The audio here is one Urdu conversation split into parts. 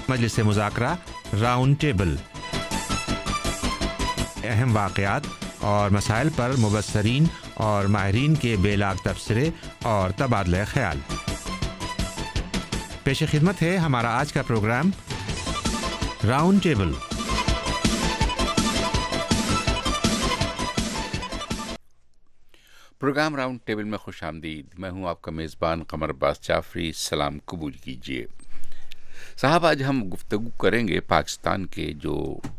مجلس مذاکرہ راؤنڈ ٹیبل، اہم واقعات اور مسائل پر مبصرین اور ماہرین کے بے لاگ تبصرے اور تبادلہ خیال۔ پیش خدمت ہے ہمارا آج کا programme round table. Programme round table میں خوش آمدید۔ میں ہوں آپ کا میزبان قمر عباس جعفری۔ سلام قبول کیجیے۔ صاحب، آج ہم گفتگو کریں گے پاکستان کے جو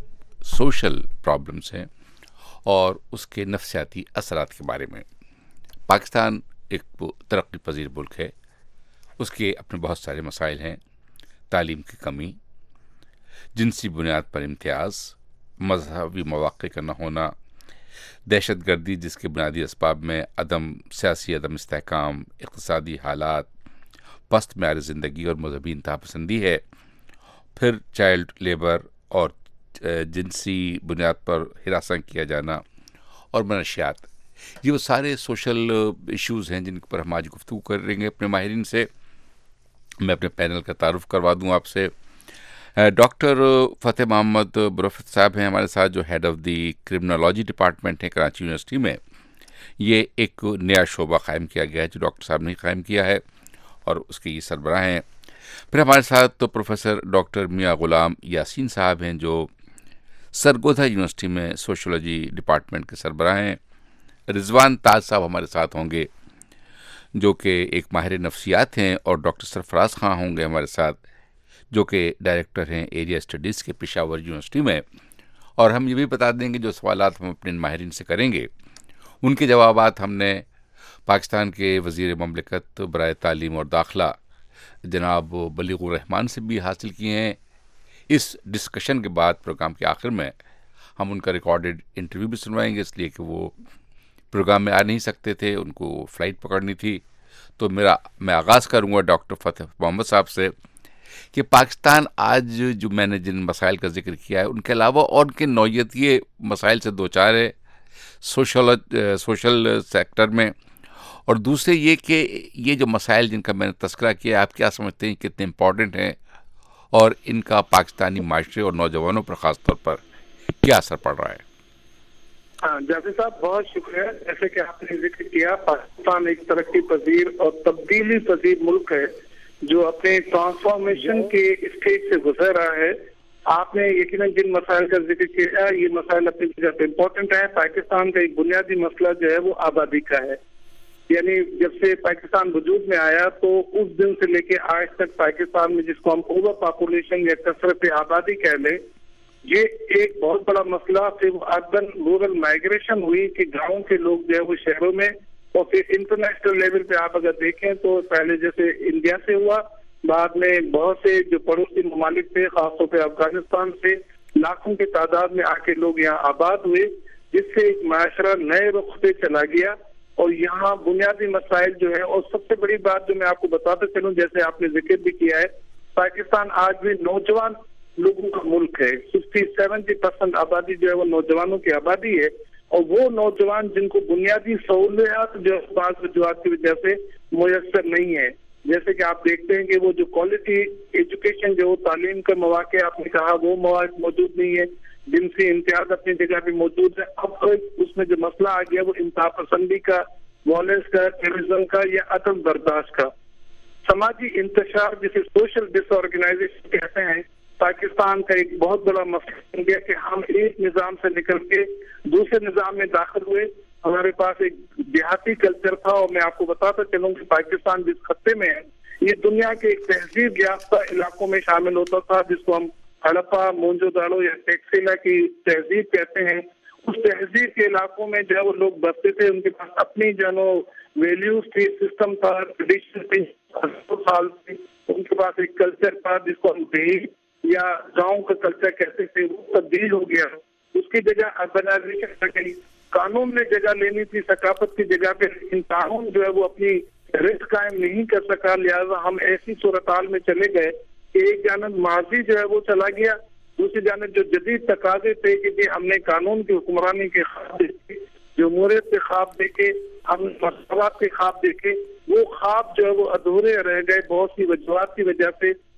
سوشل پرابلمس ہیں اور اس کے نفسیاتی اثرات کے بارے میں۔ پاکستان ایک ترقی پذیر ملک ہے، اس کے اپنے بہت سارے مسائل ہیں، تعلیم کی کمی، جنسی بنیاد پر امتیاز، مذہبی مواقع کا نہ ہونا، دہشت گردی جس کے بنیادی اسباب میں سیاسی عدم استحکام، اقتصادی حالات، پست معیار زندگی اور مذہبی انتہا پسندی ہے، پھر چائلڈ لیبر اور جنسی بنیاد پر ہراساں کیا جانا اور منشیات۔ یہ وہ سارے سوشل ایشوز ہیں جن پر ہم آج گفتگو کریں گے اپنے ماہرین سے۔ میں اپنے پینل کا تعارف کروا دوں آپ سے۔ ڈاکٹر فتح محمد بروفت صاحب ہیں ہمارے ساتھ، جو head of the criminology department ہے کراچی یونیورسٹی میں۔ یہ ایک نیا شعبہ قائم کیا گیا ہے جو ڈاکٹر صاحب نے قائم کیا ہے اور اس کے یہ سربراہ ہیں۔ پھر ہمارے ساتھ تو پروفیسر ڈاکٹر میاں غلام یاسین صاحب ہیں جو سرگودا یونیورسٹی میں سوشولوجی ڈپارٹمنٹ کے سربراہ ہیں۔ رضوان تاج صاحب ہمارے ساتھ ہوں گے جو کہ ایک ماہر نفسیات ہیں، اور ڈاکٹر سرفراز خان ہوں گے ہمارے ساتھ جو کہ ڈائریکٹر ہیں ایریا اسٹڈیز کے پشاور یونیورسٹی میں۔ اور ہم یہ بھی بتا دیں گے جو سوالات ہم اپنے ماہرین سے کریں گے ان کے جوابات ہم نے پاکستان کے وزیر مملکت برائے تعلیم اور داخلہ جناب بلیغ الرحمان سے بھی حاصل کیے ہیں۔ اس ڈسکشن کے بعد پروگرام کے آخر میں ہم ان کا ریکارڈڈ انٹرویو بھی سنوائیں گے، اس لیے کہ وہ پروگرام میں آ نہیں سکتے تھے، ان کو فلائٹ پکڑنی تھی۔ تو میں آغاز کروں گا ڈاکٹر فتح محمد صاحب سے کہ پاکستان آج جو میں نے جن مسائل کا ذکر کیا ہے ان کے علاوہ اور ان کے نوعیت یہ مسائل سے دوچار ہے سوشل سیکٹر میں، اور دوسرے یہ کہ یہ جو مسائل جن کا میں نے تذکرہ کیا، آپ کیا سمجھتے ہیں کتنے امپورٹنٹ ہیں اور ان کا پاکستانی معاشرے اور نوجوانوں پر خاص طور پر کیا اثر پڑ رہا ہے؟ جعفر صاحب، بہت شکریہ۔ جیسے کہ آپ نے ذکر کیا، پاکستان ایک ترقی پذیر اور تبدیلی پذیر ملک ہے جو اپنے ٹرانسفارمیشن کے اسٹیج سے گزر رہا ہے۔ آپ نے یقیناً جن مسائل کا ذکر کیا، یہ مسائل اپنی جگہ پہ امپورٹنٹ ہے۔ پاکستان کا ایک بنیادی مسئلہ جو ہے وہ آبادی کا ہے، یعنی جب سے پاکستان وجود میں آیا تو اس دن سے لے کے آج تک پاکستان میں جس کو ہم اوور پاپولیشن یا کثرت آبادی کہہ لیں، یہ ایک بہت بڑا مسئلہ۔ پھر وہ اربن رورل مائگریشن ہوئی کہ گاؤں کے لوگ جو ہے وہ شہروں میں، اور پھر انٹرنیشنل لیول پہ آپ اگر دیکھیں تو پہلے جیسے انڈیا سے ہوا، بعد میں بہت سے جو پڑوسی ممالک تھے خاص طور پہ افغانستان سے لاکھوں کی تعداد میں آ کے لوگ یہاں آباد ہوئے، جس سے ایک معاشرہ نئے رخ پہ چلا گیا۔ اور یہاں بنیادی مسائل جو ہے، اور سب سے بڑی بات جو میں آپ کو بتاتا چلوں، جیسے آپ نے ذکر بھی کیا ہے، پاکستان آج بھی نوجوان لوگوں کا ملک ہے۔ 60-70% آبادی جو ہے وہ نوجوانوں کی آبادی ہے، اور وہ نوجوان جن کو بنیادی سہولیات جو بعض وجوہات کی وجہ سے میسر نہیں ہے، جیسے کہ آپ دیکھتے ہیں کہ وہ جو کوالٹی ایجوکیشن جو تعلیم کے مواقع آپ نے کہا وہ مواقع موجود نہیں ہے، جنسی امتیاز اپنی جگہ پہ موجود ہے۔ اب اس میں جو مسئلہ آ گیا وہ انتہا پسندی کا، وائلنس کا، ٹیررزم کا یا عدم برداشت کا، سماجی انتشار جسے سوشل ڈس آرگنائزیشن کہتے ہیں۔ پاکستان کا ایک بہت بڑا مسئلہ بن گیا کہ ہم ایک نظام سے نکل کے دوسرے نظام میں داخل ہوئے۔ ہمارے پاس ایک دیہاتی کلچر تھا، اور میں آپ کو بتاتا چلوں کہ پاکستان جس خطے میں ہے یہ دنیا کے ایک تہذیب یافتہ علاقوں میں شامل ہوتا تھا، جس کو ہم ہڑپا، مونجو داڑو یا ٹیکسیلا کی تہذیب کہتے ہیں۔ اس تہذیب کے علاقوں میں جو ہے وہ لوگ بستے تھے، ان کے پاس اپنی جو ویلیوز تھی، سسٹم تھا، ٹریڈیشن تھی، سال تھی، ان کے پاس ایک کلچر تھا جس کو ہم دیہی یا گاؤں کا کلچر کہتے تھے، وہ تبدیل ہو گیا۔ اس کی جگہ اربنائزیشن آ گئی، قانون نے جگہ لینی تھی ثقافت کی جگہ پہ، لیکن قانون جو ہے وہ اپنی رسک قائم نہیں کر سکا، لہٰذا ہم ایسی صورتحال میں چلے گئے کہ ایک جانب ماضی جو ہے وہ چلا گیا، دوسری جانب جو جدید تقاضے تھے کہ ہم نے قانون کی حکمرانی کے خواب دیکھے، جمہوریت کے خواب دیکھے، ہم مساوات کے خواب دیکھے، وہ خواب جو ہے وہ ادھورے رہ گئے بہت سی وجوہات کی وجہ سے۔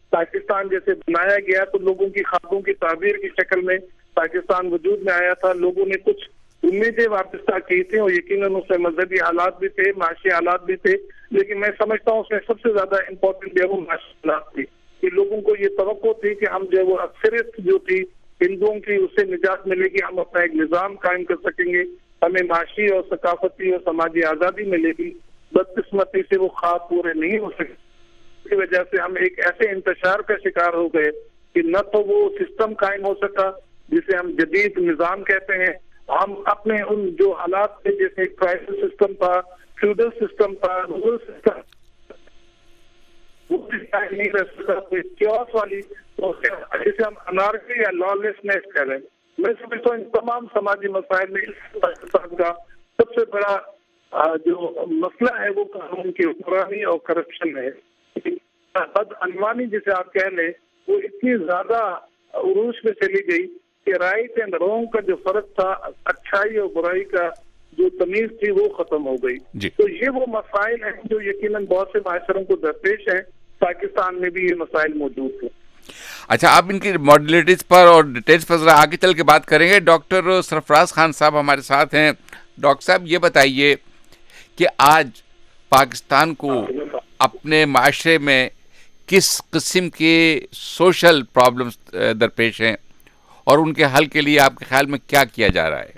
پاکستان جیسے بنایا گیا تو لوگوں کی خوابوں کی تعبیر کی شکل میں پاکستان وجود میں آیا تھا. لوگوں نے کچھ امیدیں وابستہ کی تھیں اور یقیناً اس میں مذہبی حالات بھی تھے, معاشی حالات بھی تھے, لیکن میں سمجھتا ہوں اس میں سب سے زیادہ امپورٹنٹ جو ہے وہ معاشی حالات تھی کہ لوگوں کو یہ توقع تھی کہ ہم جو وہ اکثریت جو تھی ہندوؤں کی اس سے نجات ملے گی, ہم اپنا ایک نظام قائم کر سکیں گے, ہمیں معاشی اور ثقافتی اور سماجی آزادی ملے گی. بدقسمتی سے وہ خواب پورے نہیں ہو سکے. اس کی وجہ سے ہم ایک ایسے انتشار کا شکار ہو گئے کہ نہ تو وہ سسٹم قائم ہو سکا جسے ہم جدید نظام کہتے ہیں. ہم اپنے ان جو حالات تھے جیسے ٹرائبل سسٹم تھا, فیوڈل سسٹم تھا, رورل سسٹم, وہ نہیں رہ سکتا. کوئی کیوس والی جسے ہم انارکی یا لا لیسنس کہہ رہے ہیں. میں سمجھتا ہوں ان تمام سماجی مسائل میں اس پاکستان کا سب سے بڑا جو مسئلہ ہے وہ قانون کی حکمرانی اور کرپشن ہے. بدعنوانی جسے آپ کہہ لیں وہ اتنی زیادہ عروج میں چلی گئی کہ رائٹ اینڈ رونگ کا جو فرق تھا, اچھائی اور برائی کا جو تمیز تھی وہ ختم ہو گئی. تو یہ وہ مسائل ہیں جو یقیناً بہت سے معاشروں کو درپیش ہیں. پاکستان میں بھی یہ مسائل موجود ہیں. اچھا, آپ ان کی ماڈیولٹیز پر اور ڈیٹیلز پر ذرا آگے چل کے بات کریں گے. ڈاکٹر سرفراز خان صاحب ہمارے ساتھ ہیں. ڈاکٹر صاحب یہ بتائیے کہ آج پاکستان کو اپنے معاشرے میں کس قسم کے سوشل پرابلمز درپیش ہیں اور ان کے حل کے لیے آپ کے خیال میں کیا کیا جا رہا ہے؟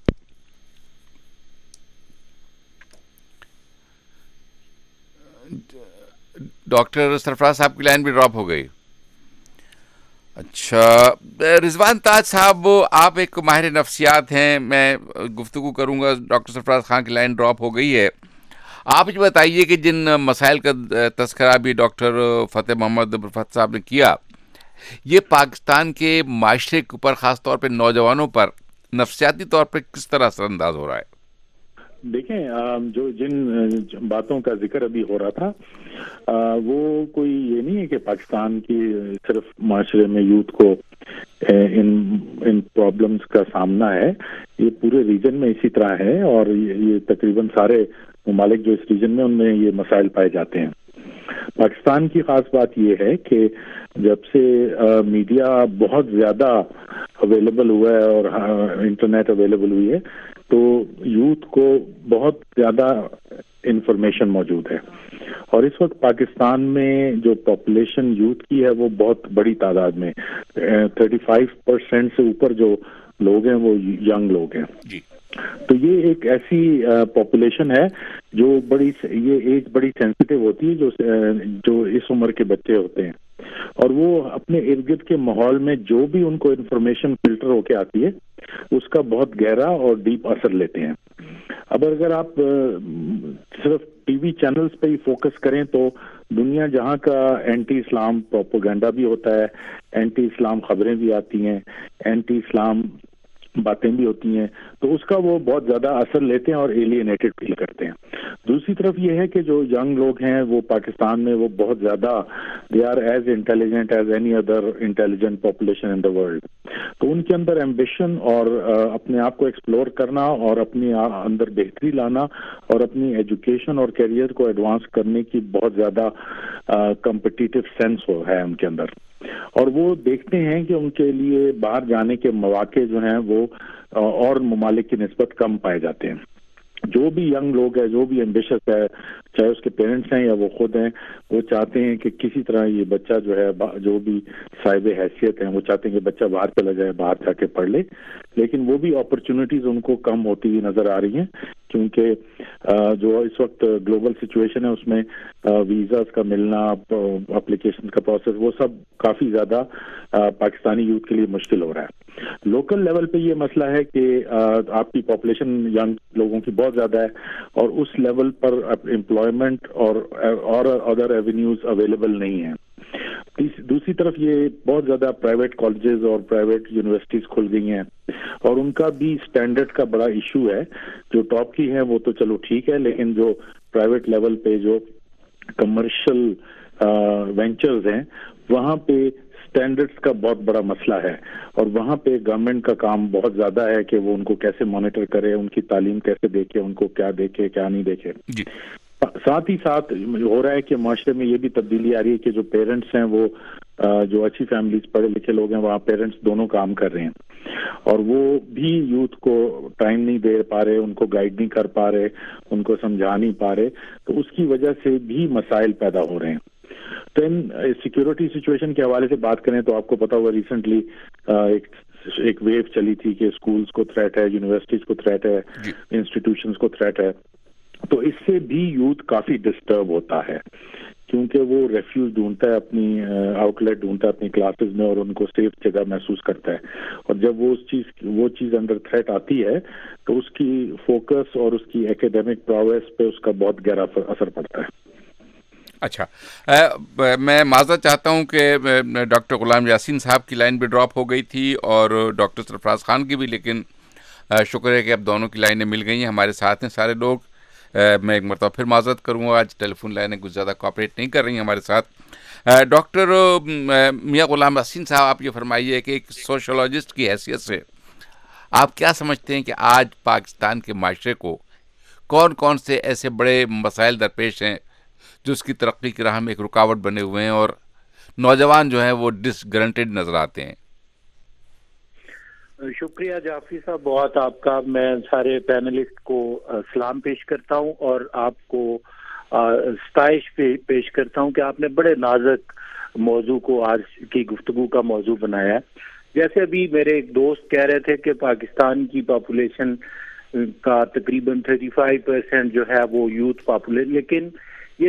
ڈاکٹر سرفراز صاحب کی لائن بھی ڈراپ ہو گئی. اچھا, رضوان تاج صاحب آپ ایک ماہر نفسیات ہیں, میں گفتگو کروں گا. ڈاکٹر سرفراز خان کی لائن ڈراپ ہو گئی ہے. آپ یہ بتائیے کہ جن مسائل کا تذکرہ بھی ڈاکٹر فتح محمد برفت صاحب نے کیا, یہ پاکستان کے معاشرے کے اوپر خاص طور پہ نوجوانوں پر نفسیاتی طور پر کس طرح اثر انداز ہو رہا ہے؟ دیکھیں, جو جن باتوں کا ذکر ابھی ہو رہا تھا وہ کوئی یہ نہیں ہے کہ پاکستان کی صرف معاشرے میں یوتھ کو ان پرابلمز کا سامنا ہے. یہ پورے ریجن میں اسی طرح ہے اور یہ تقریباً سارے ممالک جو اس ریجن میں ان میں یہ مسائل پائے جاتے ہیں. پاکستان کی خاص بات یہ ہے کہ جب سے میڈیا بہت زیادہ اویلیبل ہوا ہے اور انٹرنیٹ اویلیبل ہوئی ہے تو یوتھ کو بہت زیادہ انفارمیشن موجود ہے. اور اس وقت پاکستان میں جو پاپولیشن یوتھ کی ہے وہ بہت بڑی تعداد میں 35% سے اوپر جو لوگ ہیں وہ ینگ لوگ ہیں. جی, تو یہ ایک ایسی پاپولیشن ہے جو یہ ایج بڑی سینسیٹیو ہوتی ہے جو اس عمر کے بچے ہوتے ہیں اور وہ اپنے ارد گرد کے ماحول میں جو بھی ان کو انفارمیشن فلٹر ہو کے آتی ہے اس کا بہت گہرا اور ڈیپ اثر لیتے ہیں. اب اگر آپ صرف ٹی وی چینلز پہ ہی فوکس کریں تو دنیا جہاں کا اینٹی اسلام پروپیگنڈا بھی ہوتا ہے, اینٹی اسلام خبریں بھی آتی ہیں, اینٹی اسلام باتیں بھی ہوتی ہیں, تو اس کا وہ بہت زیادہ اثر لیتے ہیں اور ایلینیٹڈ فیل کرتے ہیں. دوسری طرف یہ ہے کہ جو ینگ لوگ ہیں وہ پاکستان میں وہ بہت زیادہ they are as intelligent as any other intelligent population in the world. تو ان کے اندر ایمبیشن اور اپنے آپ کو ایکسپلور کرنا اور اپنے اندر بہتری لانا اور اپنی ایجوکیشن اور کیریئر کو ایڈوانس کرنے کی بہت زیادہ کمپٹیٹیو سینس ہے ان کے اندر. اور وہ دیکھتے ہیں کہ ان کے لیے باہر جانے کے مواقع جو ہیں وہ اور ممالک کی نسبت کم پائے جاتے ہیں. جو بھی ینگ لوگ ہے, جو بھی ایمبیشس ہے, چاہے اس کے پیرنٹس ہیں یا وہ خود ہیں, وہ چاہتے ہیں کہ کسی طرح یہ بچہ جو ہے جو بھی صاحب حیثیت ہیں وہ چاہتے ہیں کہ بچہ باہر چلا جائے, باہر جا کے پڑھ لے. لیکن وہ بھی اپرچونٹیز ان کو کم ہوتی ہوئی نظر آ رہی ہیں کیونکہ جو اس وقت گلوبل سچویشن ہے اس میں ویزاز کا ملنا, اپلیکیشن کا پروسیس, وہ سب کافی زیادہ پاکستانی یوتھ کے لیے مشکل ہو رہا ہے. لوکل لیول پہ یہ مسئلہ ہے کہ آپ کی پاپولیشن ینگ لوگوں کی بہت زیادہ ہے اور اس لیول پر امپلائمنٹ اور ادر ایونیوز اویلیبل نہیں ہیں. دوسری طرف یہ بہت زیادہ پرائیویٹ کالجز اور پرائیویٹ یونیورسٹیز کھل گئی ہیں اور ان کا بھی اسٹینڈرڈ کا بڑا ایشو ہے. جو ٹاپ کی ہیں وہ تو چلو ٹھیک ہے, لیکن جو پرائیویٹ لیول پہ جو کمرشل وینچرز ہیں وہاں پہ اسٹینڈرڈس کا بہت بڑا مسئلہ ہے اور وہاں پہ گورنمنٹ کا کام بہت زیادہ ہے کہ وہ ان کو کیسے مانیٹر کرے, ان کی تعلیم کیسے دیکھے, ان کو کیا دیکھے کیا نہیں دیکھے. ساتھ ہی ساتھ ہو رہا ہے کہ معاشرے میں یہ بھی تبدیلی آ رہی ہے کہ جو پیرنٹس ہیں وہ جو اچھی فیملیز پڑھے لکھے لوگ ہیں وہاں پیرنٹس دونوں کام کر رہے ہیں اور وہ بھی یوتھ کو ٹائم نہیں دے پا رہے, ان کو گائیڈ نہیں کر پا رہے, ان کو سمجھا نہیں پا رہے, تو اس کی وجہ سے بھی مسائل پیدا ہو رہے ہیں. تو سیکیورٹی سچویشن کے حوالے سے بات کریں تو آپ کو پتا ہوا ریسنٹلی ایک ویو چلی تھی کہ اسکولز کو تھریٹ ہے, یونیورسٹیز کو تھریٹ ہے, انسٹیٹیوشنز کو تھریٹ ہے. تو اس سے بھی یوتھ کافی ڈسٹرب ہوتا ہے کیونکہ وہ ریفیوز ڈھونڈتا ہے, اپنی آؤٹ لیٹ ڈھونڈتا ہے اپنی کلاسز میں اور ان کو سیف جگہ محسوس کرتا ہے. اور جب وہ چیز انڈر تھریٹ آتی ہے تو اس کی فوکس اور اس کی ایکیڈیمک پروگریس پہ اس کا بہت گہرا اثر پڑتا ہے. اچھا, میں معذرت چاہتا ہوں کہ ڈاکٹر غلام یاسین صاحب کی لائن بھی ڈراپ ہو گئی تھی اور ڈاکٹر سرفراز خان کی بھی, لیکن شکر ہے کہ اب دونوں کی لائنیں مل گئی ہیں, ہمارے ساتھ ہیں سارے لوگ. میں ایک مرتبہ پھر معذرت کروں گا, آج ٹیلی فون لائنیں کچھ زیادہ کوآپریٹ نہیں کر رہی ہیں ہمارے ساتھ. ڈاکٹر میاں غلام یاسین صاحب, آپ یہ فرمائیے کہ ایک سوشولوجسٹ کی حیثیت سے آپ کیا سمجھتے ہیں کہ آج پاکستان کے معاشرے کو کون کون سے ایسے بڑے مسائل درپیش ہیں جو اس کی ترقی کی راہ میں ایک رکاوٹ بنے ہوئے ہیں اور نوجوان جو ہیں وہ ڈس گرنٹڈ نظر آتے ہیں؟ شکریہ جعفری صاحب بہت آپ کا. میں سارے پینلسٹ کو سلام پیش کرتا ہوں اور آپ کو ستائش پیش کرتا ہوں کہ آپ نے بڑے نازک موضوع کو آج کی گفتگو کا موضوع بنایا ہے. جیسے ابھی میرے ایک دوست کہہ رہے تھے کہ پاکستان کی پاپولیشن کا تقریباً 35% جو ہے وہ یوتھ پاپولیشن, لیکن یہ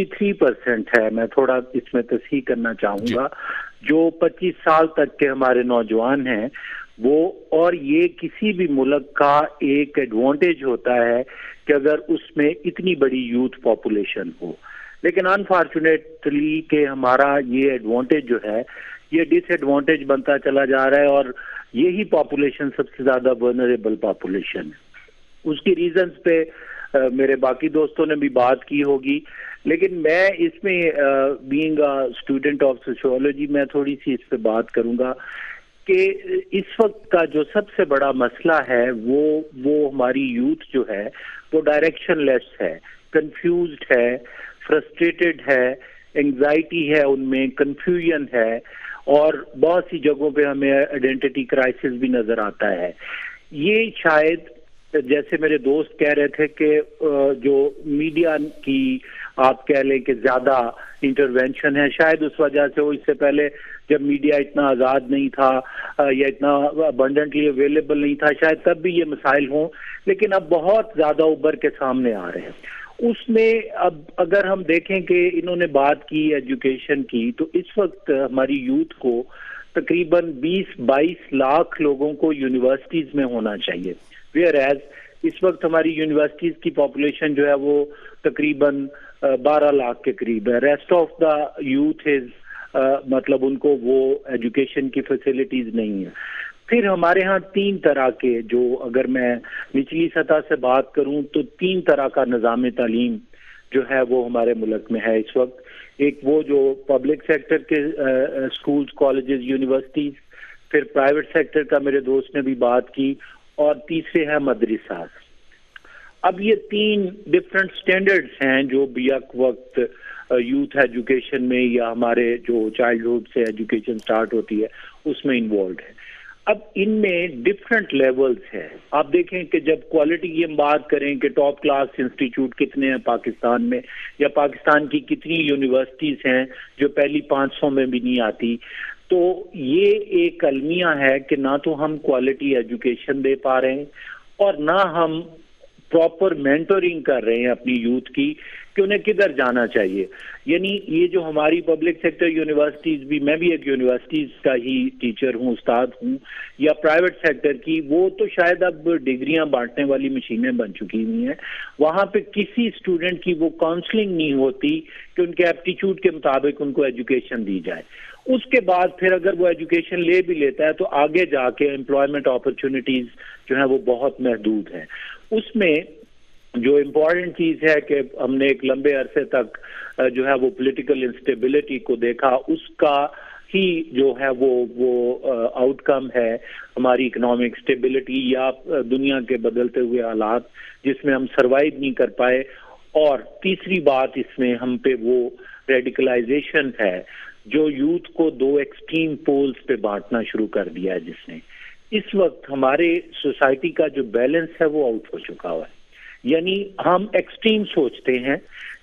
63% ہے. میں تھوڑا اس میں تصحیح کرنا چاہوں گا. جو 25 سال تک کے ہمارے نوجوان ہیں وہ, اور یہ کسی بھی ملک کا ایک ایڈوانٹیج ہوتا ہے کہ اگر اس میں اتنی بڑی یوتھ پاپولیشن ہو, لیکن انفارچونیٹلی کہ ہمارا یہ ایڈوانٹیج جو ہے یہ ڈس ایڈوانٹیج بنتا چلا جا رہا ہے اور یہی پاپولیشن سب سے زیادہ ولنریبل پاپولیشن ہے. اس کی ریزنز پہ میرے باقی دوستوں نے بھی بات کی ہوگی, لیکن میں اس میں being a student of sociology میں تھوڑی سی اس پہ بات کروں گا کہ اس وقت کا جو سب سے بڑا مسئلہ ہے وہ ہماری یوتھ جو ہے وہ ڈائریکشن لیس ہے, کنفیوزڈ ہے, فرسٹریٹڈ ہے, انگزائٹی ہے ان میں, کنفیوژن ہے اور بہت سی جگہوں پہ ہمیں آئیڈینٹی کرائسس بھی نظر آتا ہے. یہ شاید جیسے میرے دوست کہہ رہے تھے کہ جو میڈیا کی آپ کہہ لیں کہ زیادہ انٹرونشن ہے, شاید اس وجہ سے وہ اس سے پہلے جب میڈیا اتنا آزاد نہیں تھا یا اتنا ابنڈنٹلی اویلیبل نہیں تھا شاید تب بھی یہ مسائل ہوں, لیکن اب بہت زیادہ ابھر کے سامنے آ رہے ہیں. اس میں اب اگر ہم دیکھیں کہ انہوں نے بات کی ایجوکیشن کی, تو اس وقت ہماری یوتھ کو تقریباً 20-22 لاکھ لوگوں کو یونیورسٹیز میں ہونا چاہیے, ویئر ایز اس وقت ہماری یونیورسٹیز کی پاپولیشن جو ہے وہ تقریباً 12 لاکھ کے قریب ہے. Rest of the youth is مطلب ان کو وہ ایجوکیشن کی فیسلٹیز نہیں ہیں. پھر ہمارے ہاں 3 طرح کے, جو اگر میں نچلی سطح سے بات کروں تو 3 طرح کا نظام تعلیم جو ہے وہ ہمارے ملک میں ہے اس وقت. ایک وہ جو پبلک سیکٹر کے اسکولز, کالجز, یونیورسٹیز, پھر پرائیویٹ سیکٹر کا میرے دوست نے بھی بات کی, اور تیسرے ہے مدرسہ. اب یہ 3 ڈفرینٹ سٹینڈرڈز ہیں جو بیک وقت یوتھ ایجوکیشن میں یا ہمارے جو چائلڈہڈ سے ایجوکیشن سٹارٹ ہوتی ہے اس میں انوالوڈ ہے. اب ان میں ڈفرینٹ لیولز ہیں. آپ دیکھیں کہ جب کوالٹی کی ہم بات کریں کہ ٹاپ کلاس انسٹیٹیوٹ کتنے ہیں پاکستان میں, یا پاکستان کی کتنی یونیورسٹیز ہیں جو پہلی 500 میں بھی نہیں آتی, تو یہ ایک المیہ ہے کہ نہ تو ہم کوالٹی ایجوکیشن دے پا رہے ہیں اور نہ ہم پراپر مینٹورنگ کر رہے ہیں اپنی یوتھ کی کہ انہیں کدھر جانا چاہیے. یعنی یہ جو ہماری پبلک سیکٹر یونیورسٹیز بھی, میں بھی ایک یونیورسٹیز کا ہی ٹیچر ہوں, استاد ہوں, یا پرائیویٹ سیکٹر کی, وہ تو شاید اب ڈگریاں بانٹنے والی مشینیں بن چکی ہوئی ہیں. وہاں پہ کسی اسٹوڈنٹ کی وہ کاؤنسلنگ نہیں ہوتی کہ ان کے ایپٹیچیوڈ کے مطابق ان کو ایجوکیشن دی جائے. اس کے بعد پھر اگر وہ ایجوکیشن لے بھی لیتا ہے تو آگے جا کے امپلائمنٹ اپرچونیٹیز جو ہیں وہ بہت محدود ہیں. اس میں جو امپورٹنٹ چیز ہے کہ ہم نے ایک لمبے عرصے تک جو ہے وہ پولیٹیکل انسٹیبلٹی کو دیکھا, اس کا ہی جو ہے وہ آؤٹ کم ہے ہماری اکنامک اسٹیبلٹی یا دنیا کے بدلتے ہوئے حالات جس میں ہم سروائیو نہیں کر پائے. اور تیسری بات اس میں ہم پہ وہ ریڈیکلائزیشن ہے جو یوتھ کو 2 ایکسٹریم پولز پہ بانٹنا شروع کر دیا ہے جس نے. اس وقت ہمارے سوسائٹی کا جو بیلنس ہے وہ آؤٹ ہو چکا ہوا ہے. یعنی ہم ایکسٹریم سوچتے ہیں,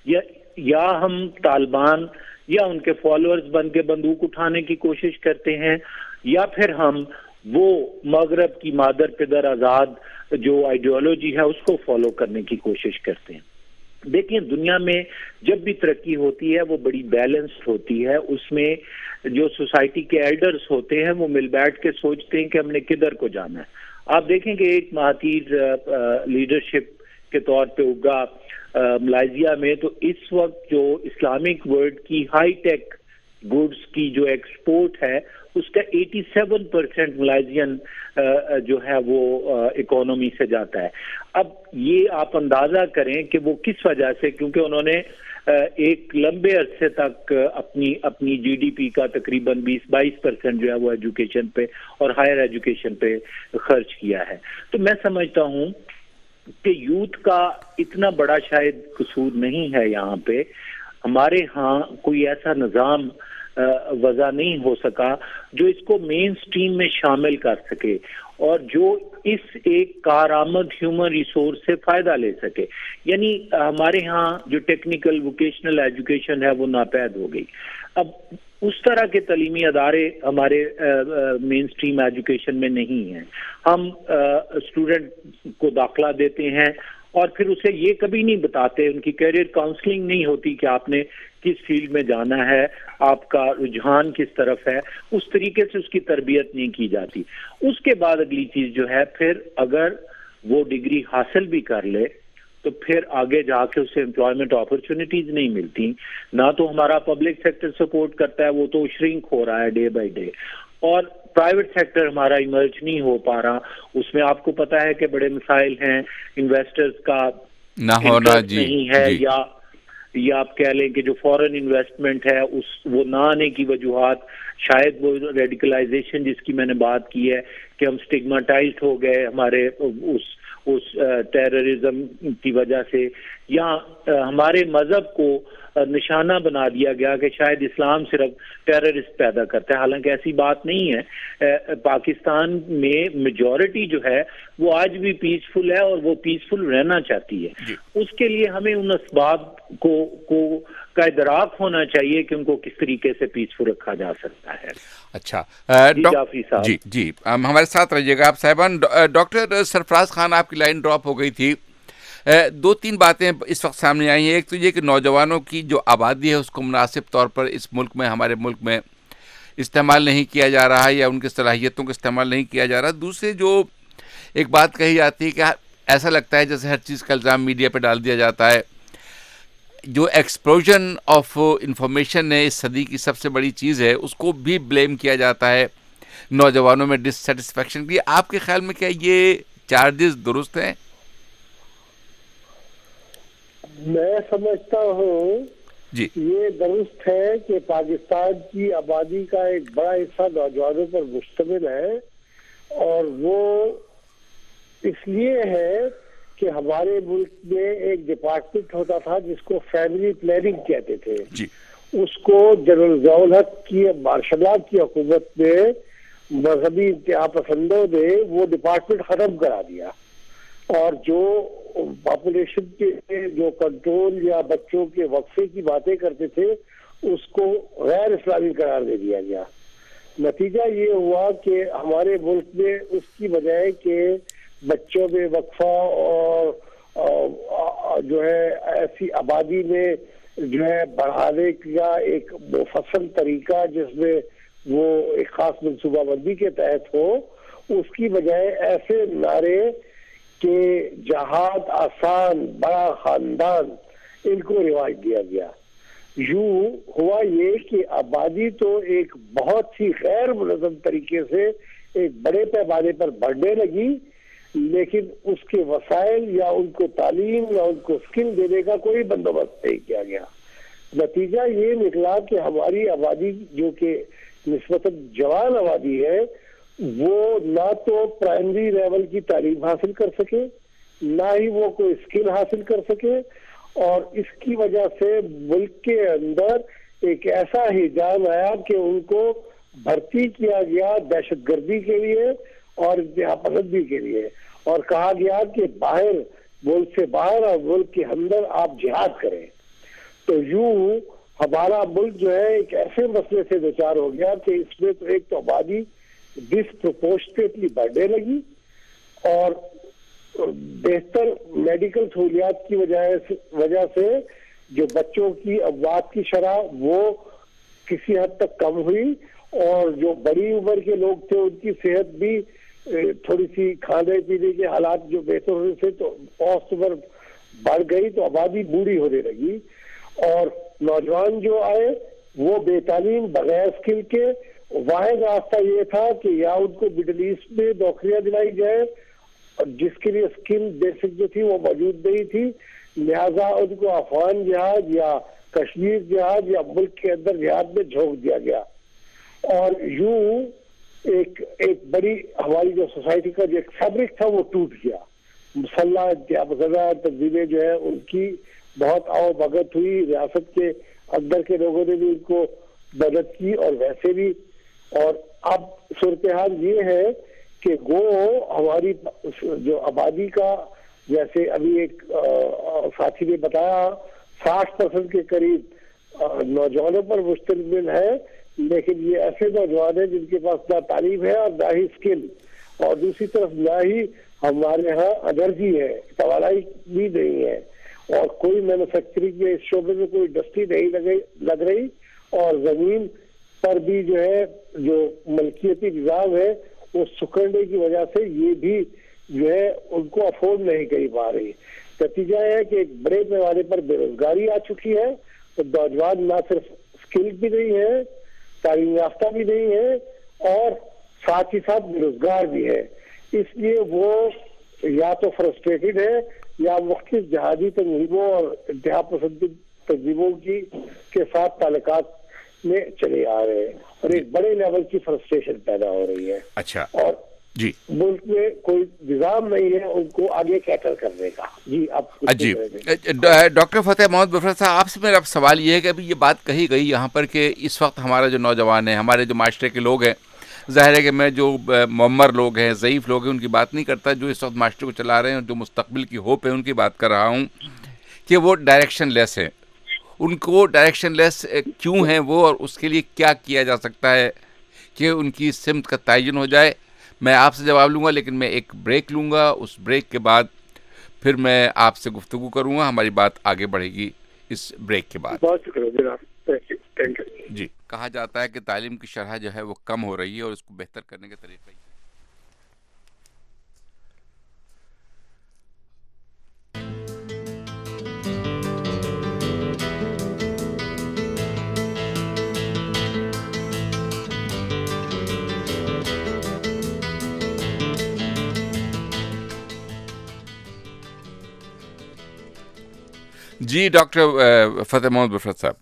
یا ہم طالبان یا ان کے فالوورز بن کے بندوق اٹھانے کی کوشش کرتے ہیں, یا پھر ہم وہ مغرب کی مادر پدر آزاد جو آئیڈیالوجی ہے اس کو فالو کرنے کی کوشش کرتے ہیں. دیکھیں دنیا میں جب بھی ترقی ہوتی ہے وہ بڑی بیلنسڈ ہوتی ہے. اس میں جو سوسائٹی کے ایلڈرز ہوتے ہیں وہ مل بیٹھ کے سوچتے ہیں کہ ہم نے کدھر کو جانا ہے. آپ دیکھیں کہ ایک مہاتیر لیڈرشپ کے طور پہ اگا ملائیزیا میں, تو اس وقت جو اسلامک ورلڈ کی ہائی ٹیک گڈز کی جو ایکسپورٹ ہے اس کا 87% ملائزین جو ہے وہ اکانومی سے جاتا ہے. اب یہ آپ اندازہ کریں کہ وہ کس وجہ سے, کیونکہ انہوں نے ایک لمبے عرصے تک اپنی جی ڈی پی کا تقریباً 20-22% جو ہے وہ ایجوکیشن پہ اور ہائر ایجوکیشن پہ خرچ کیا ہے. تو میں سمجھتا ہوں کہ یوتھ کا اتنا بڑا شاید قصور نہیں ہے یہاں پہ. ہمارے ہاں کوئی ایسا نظام وضع نہیں ہو سکا جو اس کو مین سٹریم میں شامل کر سکے اور جو اس ایک کارآمد ہیومن ریسورس سے فائدہ لے سکے. یعنی ہمارے ہاں جو ٹیکنیکل ووکیشنل ایجوکیشن ہے وہ ناپید ہو گئی. اب اس طرح کے تعلیمی ادارے ہمارے مین سٹریم ایجوکیشن میں نہیں ہیں. ہم اسٹوڈنٹ کو داخلہ دیتے ہیں اور پھر اسے یہ کبھی نہیں بتاتے, ان کی کیریئر کاؤنسلنگ نہیں ہوتی کہ آپ نے کس فیلڈ میں جانا ہے, آپ کا رجحان کس طرف ہے, اس طریقے سے اس کی تربیت نہیں کی جاتی. اس کے بعد اگلی چیز جو ہے, پھر اگر وہ ڈگری حاصل بھی کر لے تو پھر آگے جا کے اسے امپلائمنٹ اپرچونٹیز نہیں ملتی. نہ تو ہمارا پبلک سیکٹر سپورٹ کرتا ہے, وہ تو شرنک ہو رہا ہے ڈے بائی ڈے, اور پرائیویٹ سیکٹر ہمارا ایمرج نہیں ہو پا رہا. اس میں آپ کو پتا ہے کہ بڑے مسائل ہیں, انویسٹرز کا نہ ہونا نہیں ہے, یا آپ کہہ لیں کہ جو فورن انویسٹمنٹ ہے وہ نہ آنے کی وجوہات شاید وہ ریڈیکلائزیشن جس کی میں نے بات کی ہے کہ ہم سٹگماٹائزڈ ہو گئے ہمارے اس ٹیررزم کی وجہ سے, یا ہمارے مذہب کو نشانہ بنا دیا گیا کہ شاید اسلام صرف ٹیررسٹ پیدا کرتا ہے, حالانکہ ایسی بات نہیں ہے. پاکستان میں میجورٹی جو ہے وہ آج بھی پیسفل ہے اور وہ پیسفل رہنا چاہتی ہے. اس کے لیے ہمیں ان اسباب کو کا ادراک ہونا چاہیے کہ ان کو کس طریقے سے پیسفل رکھا جا سکتا ہے. اچھا جعفری صاحب, جی ہمارے ساتھ رہیے گا آپ صاحبان. ڈاکٹر سرفراز خان, آپ کی لائن ڈراپ ہو گئی تھی. 2-3 باتیں اس وقت سامنے آئی ہیں. ایک تو یہ کہ نوجوانوں کی جو آبادی ہے اس کو مناسب طور پر اس ملک میں, ہمارے ملک میں استعمال نہیں کیا جا رہا ہے یا ان کی صلاحیتوں کا استعمال نہیں کیا جا رہا. دوسرے جو ایک بات کہی جاتی ہے کہ ایسا لگتا ہے جیسے ہر چیز کا الزام میڈیا پہ ڈال دیا جاتا ہے. جو ایکسپلوژن آف انفارمیشن ہے اس صدی کی سب سے بڑی چیز ہے, اس کو بھی بلیم کیا جاتا ہے نوجوانوں میں ڈس سیٹسفیکشن کے لیے. آپ کے خیال میں کیا یہ چارجز درست ہیں؟ میں سمجھتا ہوں جی یہ درست ہے کہ پاکستان کی آبادی کا ایک بڑا حصہ نوجوانوں پر مشتمل ہے, اور وہ اس لیے ہے کہ ہمارے ملک میں ایک ڈپارٹمنٹ ہوتا تھا جس کو فیملی پلاننگ کہتے تھے. جی اس کو جنرل ضیاء الحق کی مارشل لا کی حکومت میں مذہبی انتہا پسندوں نے وہ ڈپارٹمنٹ ختم کرا دیا, اور جو پاپولیشن کے جو کنٹرول یا بچوں کے وقفے کی باتیں کرتے تھے اس کو غیر اسلامی قرار دے دیا گیا. نتیجہ یہ ہوا کہ ہمارے ملک میں اس کی بجائے کہ بچوں میں وقفہ اور جو ہے ایسی آبادی میں جو ہے بڑھانے کا ایک مفصل طریقہ جس میں وہ ایک خاص منصوبہ بندی کے تحت ہو, اس کی بجائے ایسے نعرے کہ جہاد آسان, بڑا خاندان, ان کو رواج دیا گیا. یوں ہوا یہ کہ آبادی تو ایک بہت ہی غیر منظم طریقے سے ایک بڑے پیمانے پر بڑھنے لگی, لیکن اس کے وسائل یا ان کو تعلیم یا ان کو اسکل دینے کا کوئی بندوبست نہیں کیا گیا. نتیجہ یہ نکلا کہ ہماری آبادی جو کہ نسبتاً جوان آبادی ہے وہ نہ تو پرائمری لیول کی تعلیم حاصل کر سکے, نہ ہی وہ کوئی اسکل حاصل کر سکے, اور اس کی وجہ سے ملک کے اندر ایک ایسا حجام آیا کہ ان کو بھرتی کیا گیا دہشت گردی کے لیے اور انتہا پسندی کے لیے، اور کہا گیا کہ باہر ملک سے باہر اور ملک کے اندر آپ جہاد کریں. تو یوں ہمارا ملک جو ہے ایک ایسے مسئلے سے دوچار ہو گیا کہ اس میں تو ایک تو آبادی ڈسپروپورشنیٹلی بڑھنے لگی، اور بہتر میڈیکل سہولیات کی وجہ سے جو بچوں کی اموات کی شرح وہ کسی حد تک کم ہوئی، اور جو بڑی عمر کے لوگ تھے ان کی صحت بھی تھوڑی سی کھانے پینے کے حالات جو بہتر ہونے سے تو اوسط عمر بڑھ گئی، تو آبادی بوڑھی ہونے لگی، اور نوجوان جو آئے وہ بے تعلیم بغیر اسکل کے. واحد راستہ یہ تھا کہ یا ان کو مڈل ایسٹ میں نوکریاں دلائی جائے جس کے لیے اسکل بیسک جو تھی وہ موجود نہیں تھی، لہذا ان کو افغان جہاد یا کشمیر جہاد یا ملک کے اندر جہاد میں جھونک دیا گیا. اور یوں ایک بڑی ہماری جو سوسائٹی کا جو ایک فیبرک تھا وہ ٹوٹ گیا. مسلح انتہا پسندہ تنظیمیں جو ہے ان کی بہت آؤ بھگت ہوئی، ریاست کے اندر کے لوگوں نے بھی ان کو مدد کی اور ویسے بھی. اور اب صورتحال یہ ہے کہ وہ ہماری جو آبادی کا، جیسے ابھی ایک ساتھی نے بتایا 60% کے قریب نوجوانوں پر مشتمل ہے، لیکن یہ ایسے نوجوان ہیں جن کے پاس نہ تعلیم ہے اور نہ ہی اسکل، اور دوسری طرف نہ ہی ہمارے ہاں انرجی ہے، توانائی بھی نہیں ہے، اور کوئی مینوفیکچرنگ کے اس شعبے میں کوئی انڈسٹری نہیں لگ رہی، اور زمین پر بھی جو ہے جو ملکیتی نظام ہے وہ سکڑنے کی وجہ سے یہ بھی جو ہے ان کو افورڈ نہیں کر پا رہی. نتیجہ ہے کہ ایک بڑے پیمانے پر بے روزگاری آ چکی ہے، تو نوجوان نہ صرف اسکل بھی نہیں ہے، تعلیم یافتہ بھی نہیں ہے، اور ساتھ ہی ساتھ بے روزگار بھی ہے. اس لیے وہ یا تو فرسٹریٹڈ ہے یا مختلف جہادی تنظیموں اور انتہا پسندی تنظیموں کے ساتھ تعلقات میں چلے آ رہے ہیں، اور ایک بڑے لیول کی فرسٹریشن پیدا ہو رہی ہے. اچھا، اور جی ملک میں کوئی نظام نہیں ہے ان کو آگے کیٹر کرنے کا. جی ڈاکٹر فتح محمد مفرد صاحب، آپ سے میرا سوال یہ ہے کہ ابھی یہ بات کہی گئی یہاں پر کہ اس وقت ہمارا جو نوجوان ہے، ہمارے جو معاشرے کے لوگ ہیں، ظاہر ہے کہ میں جو معمر لوگ ہیں، ضعیف لوگ ہیں، ان کی بات نہیں کرتا، جو اس وقت معاشرے کو چلا رہے ہیں، جو مستقبل کی ہوپ ہے ان کی بات کر رہا ہوں کہ وہ ڈائریکشن لیس ہیں. ان کو ڈائریکشن لیس کیوں ہیں وہ، اور اس کے لیے کیا کیا جا سکتا ہے کہ ان کی سمت کا تعین ہو جائے؟ میں آپ سے جواب لوں گا، لیکن میں ایک بریک لوں گا. اس بریک کے بعد پھر میں آپ سے گفتگو کروں گا. ہماری بات آگے بڑھے گی اس بریک کے بعد. بہت شکریہ جناب. جی، کہا جاتا ہے کہ تعلیم کی شرح جو ہے وہ کم ہو رہی ہے، اور اس کو بہتر کرنے کا طریقہ جی ڈاکٹر فتح محمد مفرد صاحب.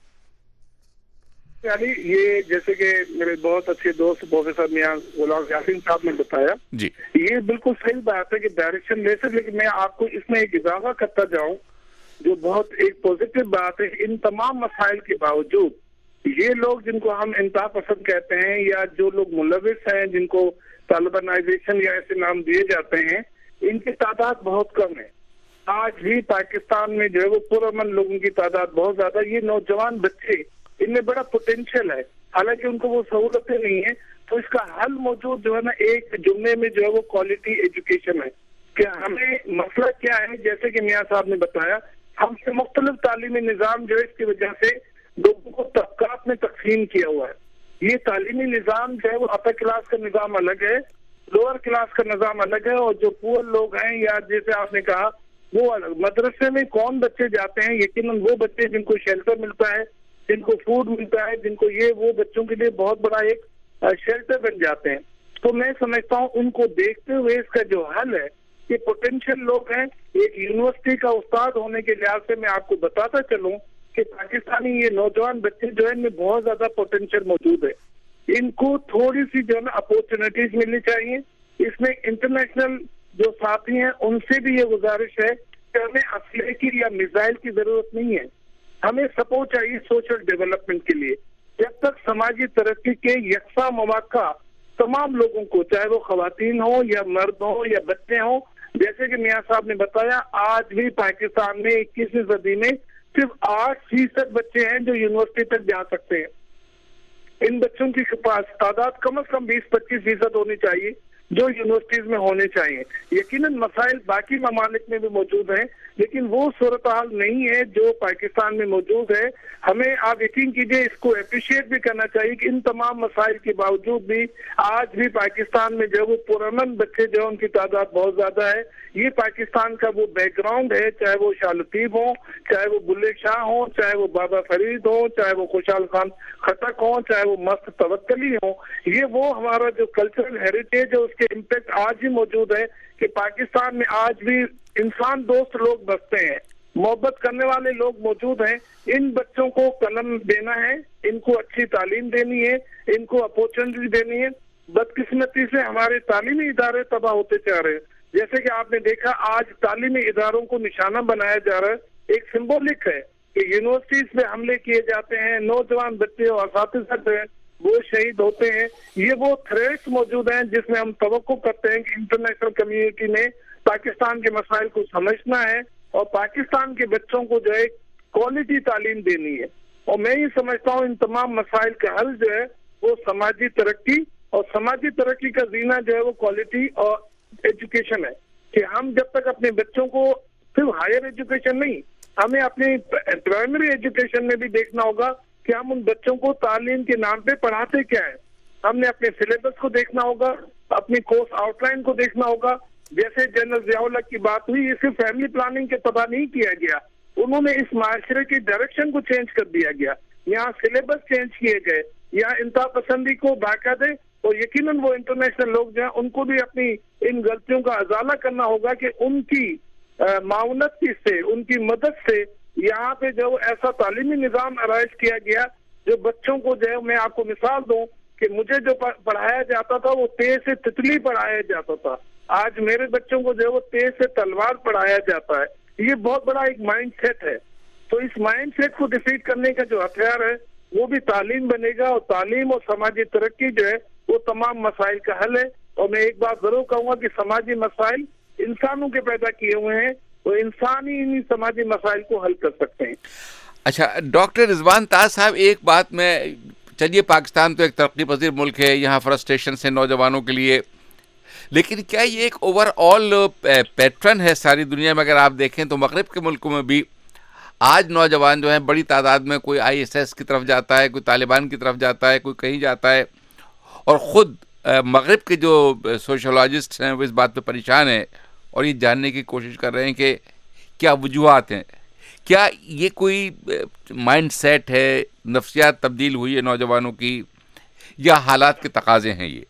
یعنی یہ جیسے کہ میرے بہت اچھے دوست پروفیسر میاں غلام یاسین صاحب نے بتایا، جی یہ بالکل صحیح بات ہے کہ ڈائریکشن لے سکتے، لیکن میں آپ کو اس میں ایک اضافہ کرتا جاؤں جو بہت ایک پازیٹیو بات ہے. ان تمام مسائل کے باوجود یہ لوگ جن کو ہم انتہا پسند کہتے ہیں، یا جو لوگ ملوث ہیں، جن کو طالبانائزیشن یا ایسے نام دیے جاتے ہیں، ان کی تعداد بہت کم ہے. آج بھی پاکستان میں جو ہے وہ پرامن لوگوں کی تعداد بہت زیادہ. یہ نوجوان بچے، ان میں بڑا پوٹینشیل ہے، حالانکہ ان کو وہ سہولتیں نہیں ہیں. تو اس کا حل موجود جو ہے نا ایک جملے میں جو ہے وہ کوالٹی ایجوکیشن ہے. کہ ہمیں مسئلہ کیا ہے، جیسے کہ میاں صاحب نے بتایا، ہم سے مختلف تعلیمی نظام جو ہے اس کی وجہ سے لوگوں کو طبقات میں تقسیم کیا ہوا ہے. یہ تعلیمی نظام جو ہے وہ اپر کلاس کا نظام الگ ہے، لوور کلاس کا نظام الگ ہے، اور جو پور لوگ ہیں یا جیسے آپ نے کہا وہ مدرسے میں کون بچے جاتے ہیں، یقیناً وہ بچے جن کو شیلٹر ملتا ہے، جن کو فوڈ ملتا ہے، جن کو وہ بچوں کے لیے بہت بڑا ایک شیلٹر بن جاتے ہیں. تو میں سمجھتا ہوں ان کو دیکھتے ہوئے اس کا جو حل ہے، یہ پوٹینشیل لوگ ہیں. ایک یونیورسٹی کا استاد ہونے کے لحاظ سے میں آپ کو بتاتا چلوں کہ پاکستانی یہ نوجوان بچے جو ہے ان میں بہت زیادہ پوٹینشیل موجود ہے. ان کو تھوڑی سی جو ہے نا اپورچونیٹیز ملنی چاہیے. اس میں انٹرنیشنل جو ساتھی ہیں ان سے بھی یہ گزارش ہے کہ ہمیں اسلحے کی یا میزائل کی ضرورت نہیں ہے، हमें सपोर्ट चाहिए सोशल डेवलपमेंट के लिए। जब तक समाजी तरक्की के यकसा मौका तमाम लोगों को, चाहे वो खवातीन हो या मर्द हो या बच्चे हो, जैसे कि मियां साहब ने बताया, आज भी पाकिस्तान में 21वीं सदी में सिर्फ 8% बच्चे हैं जो यूनिवर्सिटी तक जा सकते हैं। इन बच्चों की पास तादाद कम से कम 20-25% होनी चाहिए जो यूनिवर्सिटीज में होने चाहिए। यकीनन मसाइल बाकी ममालिक में भी मौजूद हैं, लेकिन वो सूरत हाल नहीं है जो पाकिस्तान में मौजूद है। हमें आप यकीन कीजिए, इसको अप्रिशिएट भी करना चाहिए कि इन तमाम मसाइल के बावजूद भी आज भी पाकिस्तान में जो वो पुरअमन बच्चे जो उनकी तादाद बहुत ज्यादा है। ये पाकिस्तान का वो बैकग्राउंड है, चाहे वो शाह लतीफ हो, चाहे वो बुल्ले शाह हो, चाहे वो बाबा फरीद हो, चाहे वो खुशहाल खान खटक हो, चाहे वो मस्त तवक्कली हो। ये वो हमारा जो कल्चरल हेरिटेज है उसके इम्पैक्ट आज भी मौजूद है कि पाकिस्तान में आज भी इंसान दोस्त लोग बसते हैं, मोहब्बत करने वाले लोग मौजूद हैं। इन बच्चों को कलम देना है, इनको अच्छी तालीम देनी है, इनको अपॉर्चुनिटी देनी है। बदकिस्मती से हमारे तालीमी इदारे तबाह होते जा रहे हैं। जैसे कि आपने देखा, आज तालीमी इदारों को निशाना बनाया जा रहा है। एक सिंबॉलिक है कि यूनिवर्सिटीज पे हमले किए जाते हैं, नौजवान बच्चे और असातिज़ा जो है वो शहीद होते हैं। ये वो थ्रेट्स मौजूद हैं जिसमें हम तवक्को करते हैं कि इंटरनेशनल कम्युनिटी ने पाकिस्तान के मसाइल को समझना है और पाकिस्तान के बच्चों को जो है क्वालिटी तालीम देनी है। और मैं ये समझता हूँ इन तमाम मसाइल का हल जो है वो समाजी तरक्की, और समाजी तरक्की का जीना जो है वो क्वालिटी और एजुकेशन है। कि हम जब तक अपने बच्चों को सिर्फ हायर एजुकेशन नहीं, हमें अपनी प्राइमरी एजुकेशन में भी देखना होगा कि हम उन बच्चों को तालीम के नाम पे पढ़ाते क्या है। हमने अपने सिलेबस को देखना होगा, अपनी कोर्स आउटलाइन को देखना होगा। जैसे जनरल ज़ियाउल हक की बात हुई, ये सिर्फ फैमिली प्लानिंग के तबाह नहीं किया गया, उन्होंने इस माशरे की डायरेक्शन को चेंज कर दिया गया। यहाँ सिलेबस चेंज किए गए, यहाँ इंतहा पसंदी को बाकायदे, और यकीनन वो इंटरनेशनल लोग जो हैं उनको भी अपनी इन गलतियों का अजाला करना होगा कि उनकी माउनत से, उनकी मदद से यहाँ पे जो ऐसा तालीमी निज़ाम आराइज किया गया जो बच्चों को जो है, मैं आपको मिसाल दूं कि मुझे जो पढ़ाया जाता था वो तेज से तितली पढ़ाया जाता था, आज मेरे बच्चों को जो है वो तेज से तलवार पढ़ाया जाता है। ये बहुत बड़ा एक माइंड सेट है। तो इस माइंड सेट को डिफीट करने का जो हथियार है वो भी तालीम बनेगा, और तालीम और समाजी तरक्की जो है वो तमाम मसाइल का हल है। और मैं एक बात जरूर कहूंगा कि समाजी मसाइल इंसानों के पैदा किए हुए हैं, वो इंसान ही इन समाजी मसाइल को हल कर सकते हैं। अच्छा डॉक्टर रिजवान ताज साहब, एक बात में, चलिए पाकिस्तान तो एक तरक्की पजीर मुल्क है, यहाँ फ्रस्ट्रेशन है नौजवानों के लिए, लेकिन क्या ये एक ओवरऑल पैटर्न है सारी दुनिया में? अगर आप देखें तो मगरिब के मुल्कों में भी आज नौजवान जो हैं बड़ी तादाद में कोई ISS की तरफ जाता है, कोई तालिबान की तरफ जाता है, कोई कहीं जाता है, और ख़ुद मगरिब के जो सोशलॉजिस्ट हैं वो इस बात पे परेशान हैं और ये जानने की कोशिश कर रहे हैं कि क्या वजूहात हैं, क्या ये कोई माइंड सेट है, नफ्सियात तब्दील हुई है नौजवानों की, या हालात के तकाजे हैं ये?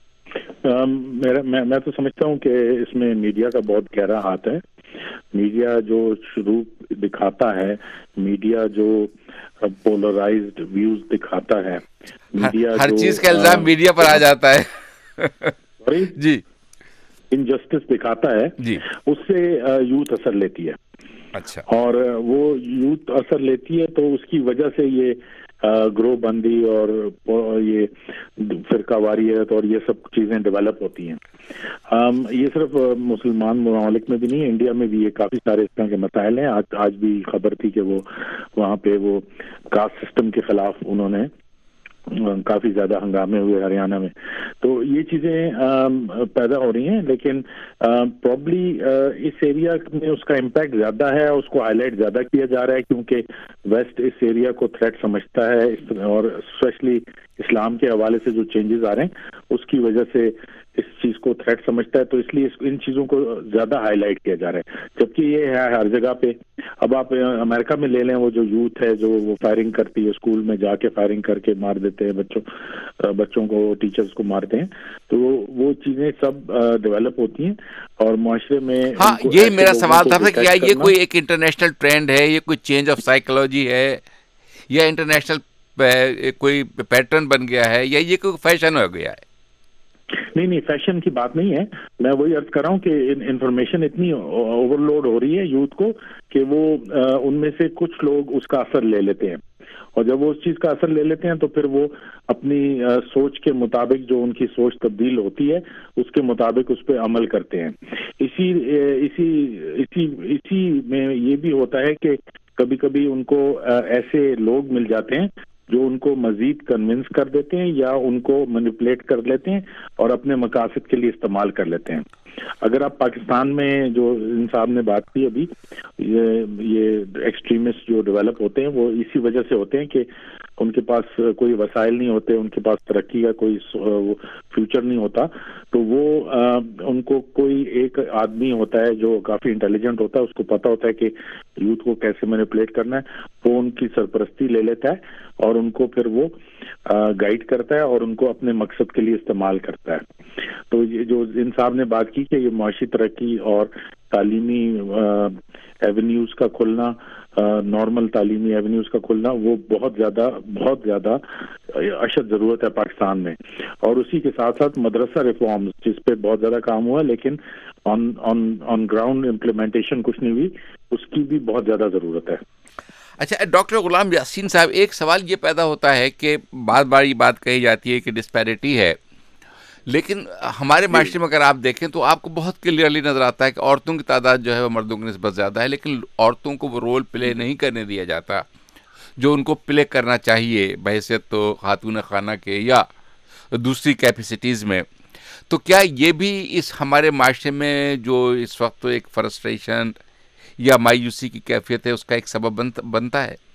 मैं तो समझता हूँ कि इसमें मीडिया का बहुत गहरा हाथ है। मीडिया जो रूप दिखाता है, मीडिया जो पोलराइज्ड व्यूज दिखाता है, मीडिया हर चीज का इल्जाम मीडिया पर आ जाता है जी, इनजस्टिस दिखाता है जी, उससे यूथ असर लेती है। अच्छा, और वो यूथ असर लेती है तो उसकी वजह से ये ग्रोह बंदी और ये फिरकावारियत और ये सब चीजें डेवलप होती हैं। ये सिर्फ मुसलमान ममालिक में भी नहीं, इंडिया में भी ये काफी सारे इस तरह के मसाइल हैं। आज भी खबर थी कि वो वहाँ पे वो कास्ट सिस्टम के खिलाफ उन्होंने काफी ज्यादा हंगामे हुए हरियाणा में। तो ये चीजें पैदा हो रही हैं, लेकिन प्रॉब्ली इस एरिया में उसका इम्पैक्ट ज्यादा है, उसको हाईलाइट ज्यादा किया जा रहा है क्योंकि वेस्ट इस एरिया को थ्रेट समझता है, और स्पेशली इस्लाम के हवाले से जो चेंजेस आ रहे हैं उसकी वजह से इस चीज को थ्रेट समझता है, तो इसलिए इन चीजों को ज्यादा हाईलाइट किया जा रहा है, जबकि ये है हर जगह पे। अब आप अमेरिका में ले लें, वो जो यूथ है जो वो फायरिंग करती है, स्कूल में जाके फायरिंग करके मार देते हैं बच्चों को, टीचर्स को मारते हैं, तो वो चीजें सब डेवलप होती हैं और माशरे में। हाँ, यही मेरा सवाल था कि क्या ये कोई एक इंटरनेशनल ट्रेंड है, ये कोई चेंज ऑफ साइकोलॉजी है, या इंटरनेशनल कोई पैटर्न बन गया है, या ये कोई फैशन हो गया है? نہیں فیشن کی بات نہیں ہے, میں وہی عرض کر رہا ہوں کہ انفارمیشن اتنی اوور لوڈ ہو رہی ہے یوتھ کو کہ وہ ان میں سے کچھ لوگ اس کا اثر لے لیتے ہیں, اور جب وہ اس چیز کا اثر لے لیتے ہیں تو پھر وہ اپنی سوچ کے مطابق, جو ان کی سوچ تبدیل ہوتی ہے اس کے مطابق اس پہ عمل کرتے ہیں. اسی میں یہ بھی ہوتا ہے کہ کبھی کبھی ان کو ایسے لوگ مل جاتے ہیں جو ان کو مزید کنونس کر دیتے ہیں یا ان کو مینیپولیٹ کر لیتے ہیں اور اپنے مقاصد کے لیے استعمال کر لیتے ہیں. اگر آپ پاکستان میں جو ان صاحب نے بات کی ابھی, یہ ایکسٹریمسٹ جو ڈیولپ ہوتے ہیں وہ اسی وجہ سے ہوتے ہیں کہ ان کے پاس کوئی وسائل نہیں ہوتے, ان کے پاس ترقی کا کوئی فیوچر نہیں ہوتا, تو وہ ان کو کوئی ایک آدمی ہوتا ہے جو کافی انٹیلیجنٹ ہوتا ہے, اس کو پتا ہوتا ہے کہ یوتھ کو کیسے مینیپولیٹ کرنا ہے, وہ ان کی سرپرستی لے لیتا ہے اور ان کو پھر وہ گائیڈ کرتا ہے اور ان کو اپنے مقصد کے لیے استعمال کرتا ہے. تو یہ جو ان صاحب نے بات کی کہ یہ معاشی ترقی اور تعلیمی ایونیوز کا کھلنا, نارمل تعلیمی ایونیوز کا کھلنا, وہ بہت زیادہ اشد ضرورت ہے پاکستان میں. اور اسی کے ساتھ ساتھ مدرسہ ریفارمز جس پہ بہت زیادہ کام ہوا لیکن آن گراؤنڈ امپلیمنٹیشن کچھ نہیں ہوئی, اس کی بھی بہت زیادہ ضرورت ہے. اچھا ڈاکٹر غلام یاسین صاحب, ایک سوال یہ پیدا ہوتا ہے کہ بار بار یہ بات کہی جاتی ہے کہ ڈسپیرٹی ہے, لیکن ہمارے معاشرے میں اگر آپ دیکھیں تو آپ کو بہت کلیئرلی نظر آتا ہے کہ عورتوں کی تعداد جو ہے وہ مردوں کی نسبت زیادہ ہے, لیکن عورتوں کو وہ رول پلے نہیں کرنے دیا جاتا جو ان کو پلے کرنا چاہیے بحیثیت تو خاتون خانہ کے یا دوسری کیپیسٹیز میں. تو کیا یہ بھی اس ہمارے معاشرے میں جو اس وقت ایک فرسٹریشن یا مایوسی کی کیفیت ہے اس کا ایک سبب بنتا ہے؟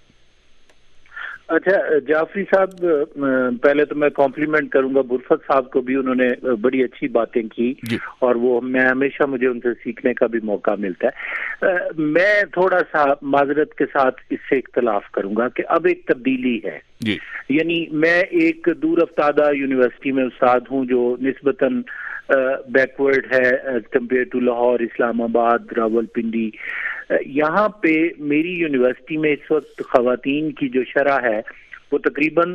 اچھا جعفری صاحب, پہلے تو میں کمپلیمنٹ کروں گا برفت صاحب کو بھی, انہوں نے بڑی اچھی باتیں کی اور وہ میں ہمیشہ مجھے ان سے سیکھنے کا بھی موقع ملتا ہے. میں تھوڑا سا معذرت کے ساتھ اس سے اختلاف کروں گا کہ اب ایک تبدیلی ہے. یعنی میں ایک دور افتادہ یونیورسٹی میں استاد ہوں جو نسبتاً بیکورڈ ہے کمپیئر ٹو لاہور, اسلام آباد, راول پنڈی. یہاں پہ میری یونیورسٹی میں اس وقت خواتین کی جو شرح ہے وہ تقریباً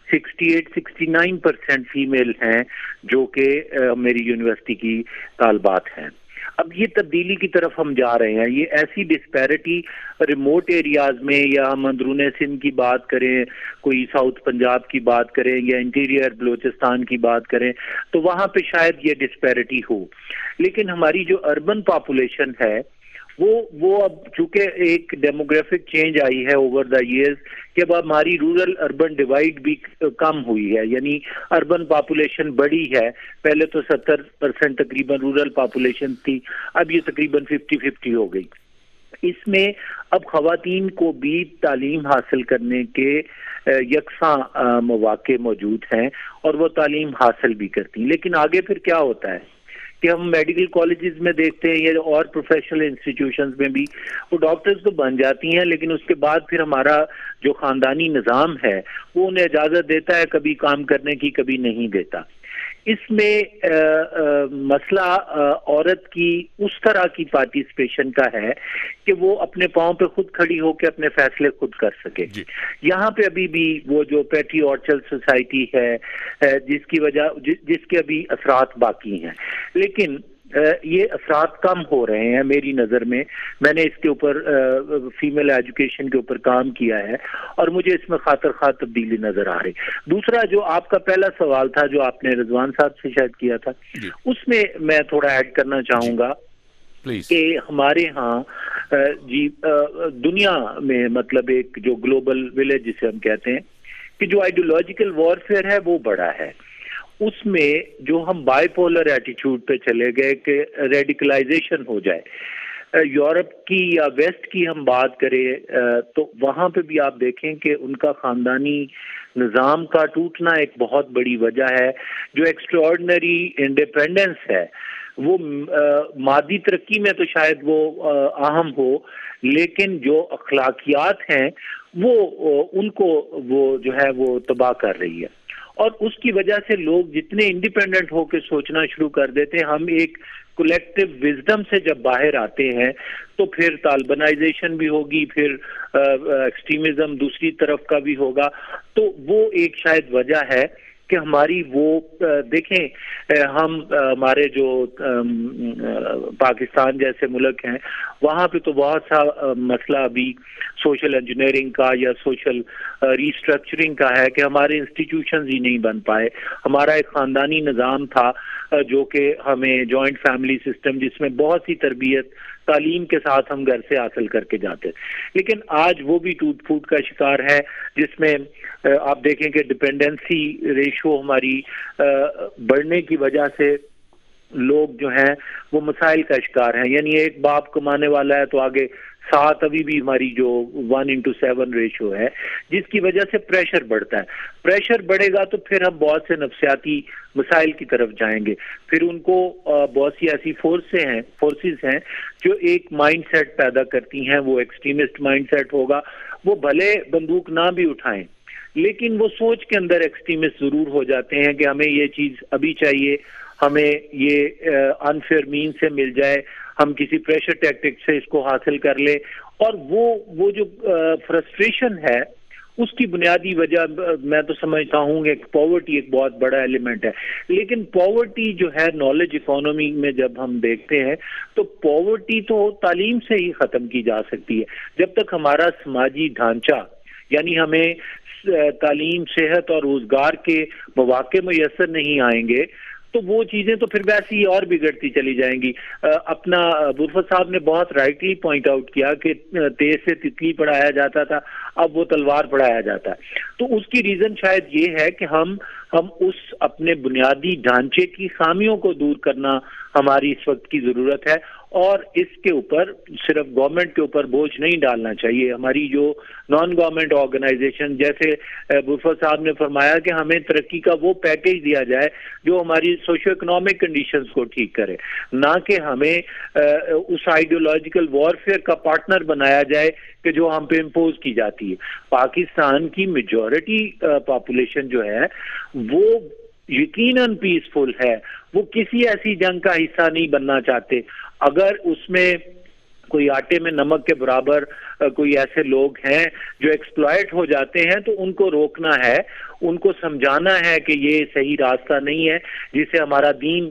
68-69% فیمیل ہیں جو کہ میری یونیورسٹی کی طالبات ہیں. اب یہ تبدیلی کی طرف ہم جا رہے ہیں. یہ ایسی ڈسپیرٹی ریموٹ ایریاز میں, یا ہم اندرون سندھ کی بات کریں, کوئی ساؤتھ پنجاب کی بات کریں یا انٹیریئر بلوچستان کی بات کریں, تو وہاں پہ شاید یہ ڈسپیرٹی ہو. لیکن ہماری جو اربن پاپولیشن ہے وہ اب چونکہ ایک ڈیموگرافک چینج آئی ہے اوور دا ایئرز کہ اب ہماری رورل اربن ڈیوائڈ بھی کم ہوئی ہے, یعنی اربن پاپولیشن بڑی ہے. پہلے تو 70% تقریباً رورل پاپولیشن تھی, اب یہ تقریباً 50-50 ہو گئی. اس میں اب خواتین کو بھی تعلیم حاصل کرنے کے یکساں مواقع موجود ہیں اور وہ تعلیم حاصل بھی کرتی ہیں. لیکن آگے پھر کیا ہوتا ہے کہ ہم میڈیکل کالجز میں دیکھتے ہیں یا اور پروفیشنل انسٹیٹیوشنز میں بھی وہ ڈاکٹرز تو بن جاتی ہیں, لیکن اس کے بعد پھر ہمارا جو خاندانی نظام ہے وہ انہیں اجازت دیتا ہے کبھی کام کرنے کی, کبھی نہیں دیتا. اس میں مسئلہ عورت کی اس طرح کی پارٹیسپیشن کا ہے کہ وہ اپنے پاؤں پہ خود کھڑی ہو کے اپنے فیصلے خود کر سکے. یہاں پہ ابھی بھی وہ جو پیٹری آرچل سوسائٹی ہے جس کے ابھی اثرات باقی ہیں, لیکن یہ اثرات کم ہو رہے ہیں میری نظر میں. میں نے اس کے اوپر فیمیل ایجوکیشن کے اوپر کام کیا ہے اور مجھے اس میں خاطر خواہ تبدیلی نظر آ رہی. دوسرا جو آپ کا پہلا سوال تھا جو آپ نے رضوان صاحب سے شاید کیا تھا, اس میں میں تھوڑا ایڈ کرنا چاہوں گا کہ ہمارے ہاں دنیا میں مطلب ایک جو گلوبل ولیج جسے ہم کہتے ہیں کہ جو آئیڈیولوجیکل وارفیئر ہے وہ بڑا ہے. اس میں جو ہم بائی پولر ایٹیچیوڈ پہ چلے گئے کہ ریڈیکلائزیشن ہو جائے, یورپ کی یا ویسٹ کی ہم بات کریں تو وہاں پہ بھی آپ دیکھیں کہ ان کا خاندانی نظام کا ٹوٹنا ایک بہت بڑی وجہ ہے. جو ایکسٹراڈنری انڈیپینڈنس ہے وہ مادی ترقی میں تو شاید وہ اہم ہو, لیکن جو اخلاقیات ہیں وہ ان کو وہ جو ہے وہ تباہ کر رہی ہے. اور اس کی وجہ سے لوگ جتنے انڈیپینڈنٹ ہو کے سوچنا شروع کر دیتے ہیں, ہم ایک کولیکٹیو وزڈم سے جب باہر آتے ہیں تو پھر طالبانائزیشن بھی ہوگی, پھر ایکسٹریمزم دوسری طرف کا بھی ہوگا. تو وہ ایک شاید وجہ ہے کہ ہماری وہ دیکھیں ہم ہمارے جو پاکستان جیسے ملک ہیں وہاں پہ تو بہت سا مسئلہ ابھی سوشل انجینئرنگ کا یا سوشل ریسٹرکچرنگ کا ہے کہ ہمارے انسٹیٹیوشنز ہی نہیں بن پائے. ہمارا ایک خاندانی نظام تھا جو کہ ہمیں جوائنٹ فیملی سسٹم جس میں بہت سی تربیت تعلیم کے ساتھ ہم گھر سے حاصل کر کے جاتے, لیکن آج وہ بھی ٹوٹ پھوٹ کا شکار ہے جس میں آپ دیکھیں کہ ڈپینڈنسی ریشو ہماری بڑھنے کی وجہ سے لوگ جو ہیں وہ مسائل کا شکار ہیں. یعنی ایک باپ کمانے والا ہے تو آگے 7 ابھی بھی ہماری جو 1:7 ریشو ہے, جس کی وجہ سے پریشر بڑھتا ہے. پریشر بڑھے گا تو پھر ہم بہت سے نفسیاتی مسائل کی طرف جائیں گے. پھر ان کو بہت سی ایسی فورسز ہیں جو ایک مائنڈ سیٹ پیدا کرتی ہیں, وہ ایکسٹریمسٹ مائنڈ سیٹ ہوگا. وہ بھلے بندوق نہ بھی اٹھائیں لیکن وہ سوچ کے اندر ایکسٹریمسٹ ضرور ہو جاتے ہیں کہ ہمیں یہ چیز ابھی چاہیے, ہمیں یہ انفیئر مین سے مل جائے, ہم کسی پریشر ٹیکٹک سے اس کو حاصل کر لیں. اور وہ جو فرسٹریشن ہے اس کی بنیادی وجہ میں تو سمجھتا ہوں کہ پاورٹی ایک بہت بڑا ایلیمنٹ ہے. لیکن پاورٹی جو ہے نالج اکانومی میں جب ہم دیکھتے ہیں تو پاورٹی تو تعلیم سے ہی ختم کی جا سکتی ہے. جب تک ہمارا سماجی ڈھانچہ یعنی ہمیں تعلیم, صحت اور روزگار کے مواقع میسر نہیں آئیں گے تو وہ چیزیں تو پھر ویسے ہی اور بگڑتی چلی جائیں گی. اپنا برفت صاحب نے بہت رائٹلی پوائنٹ آؤٹ کیا کہ تیز سے تتلی پڑھایا جاتا تھا, اب وہ تلوار پڑھایا جاتا ہے. تو اس کی ریزن شاید یہ ہے کہ ہم اس اپنے بنیادی ڈھانچے کی خامیوں کو دور کرنا ہماری اس وقت کی ضرورت ہے, اور اس کے اوپر صرف گورنمنٹ کے اوپر بوجھ نہیں ڈالنا چاہیے. ہماری جو نان گورنمنٹ آرگنائزیشن جیسے برفت صاحب نے فرمایا کہ ہمیں ترقی کا وہ پیکیج دیا جائے جو ہماری سوشو اکنامک کنڈیشنز کو ٹھیک کرے, نہ کہ ہمیں اس آئیڈیولوجیکل وارفیئر کا پارٹنر بنایا جائے کہ جو ہم پہ امپوز کی جاتی ہے. پاکستان کی میجورٹی پاپولیشن جو ہے وہ یقیناً پیسفل ہے, وہ کسی ایسی جنگ کا حصہ نہیں بننا چاہتے. اگر اس میں کوئی آٹے میں نمک کے برابر کوئی ایسے لوگ ہیں جو ایکسپلائٹ ہو جاتے ہیں تو ان کو روکنا ہے, ان کو سمجھانا ہے کہ یہ صحیح راستہ نہیں ہے, جسے ہمارا دین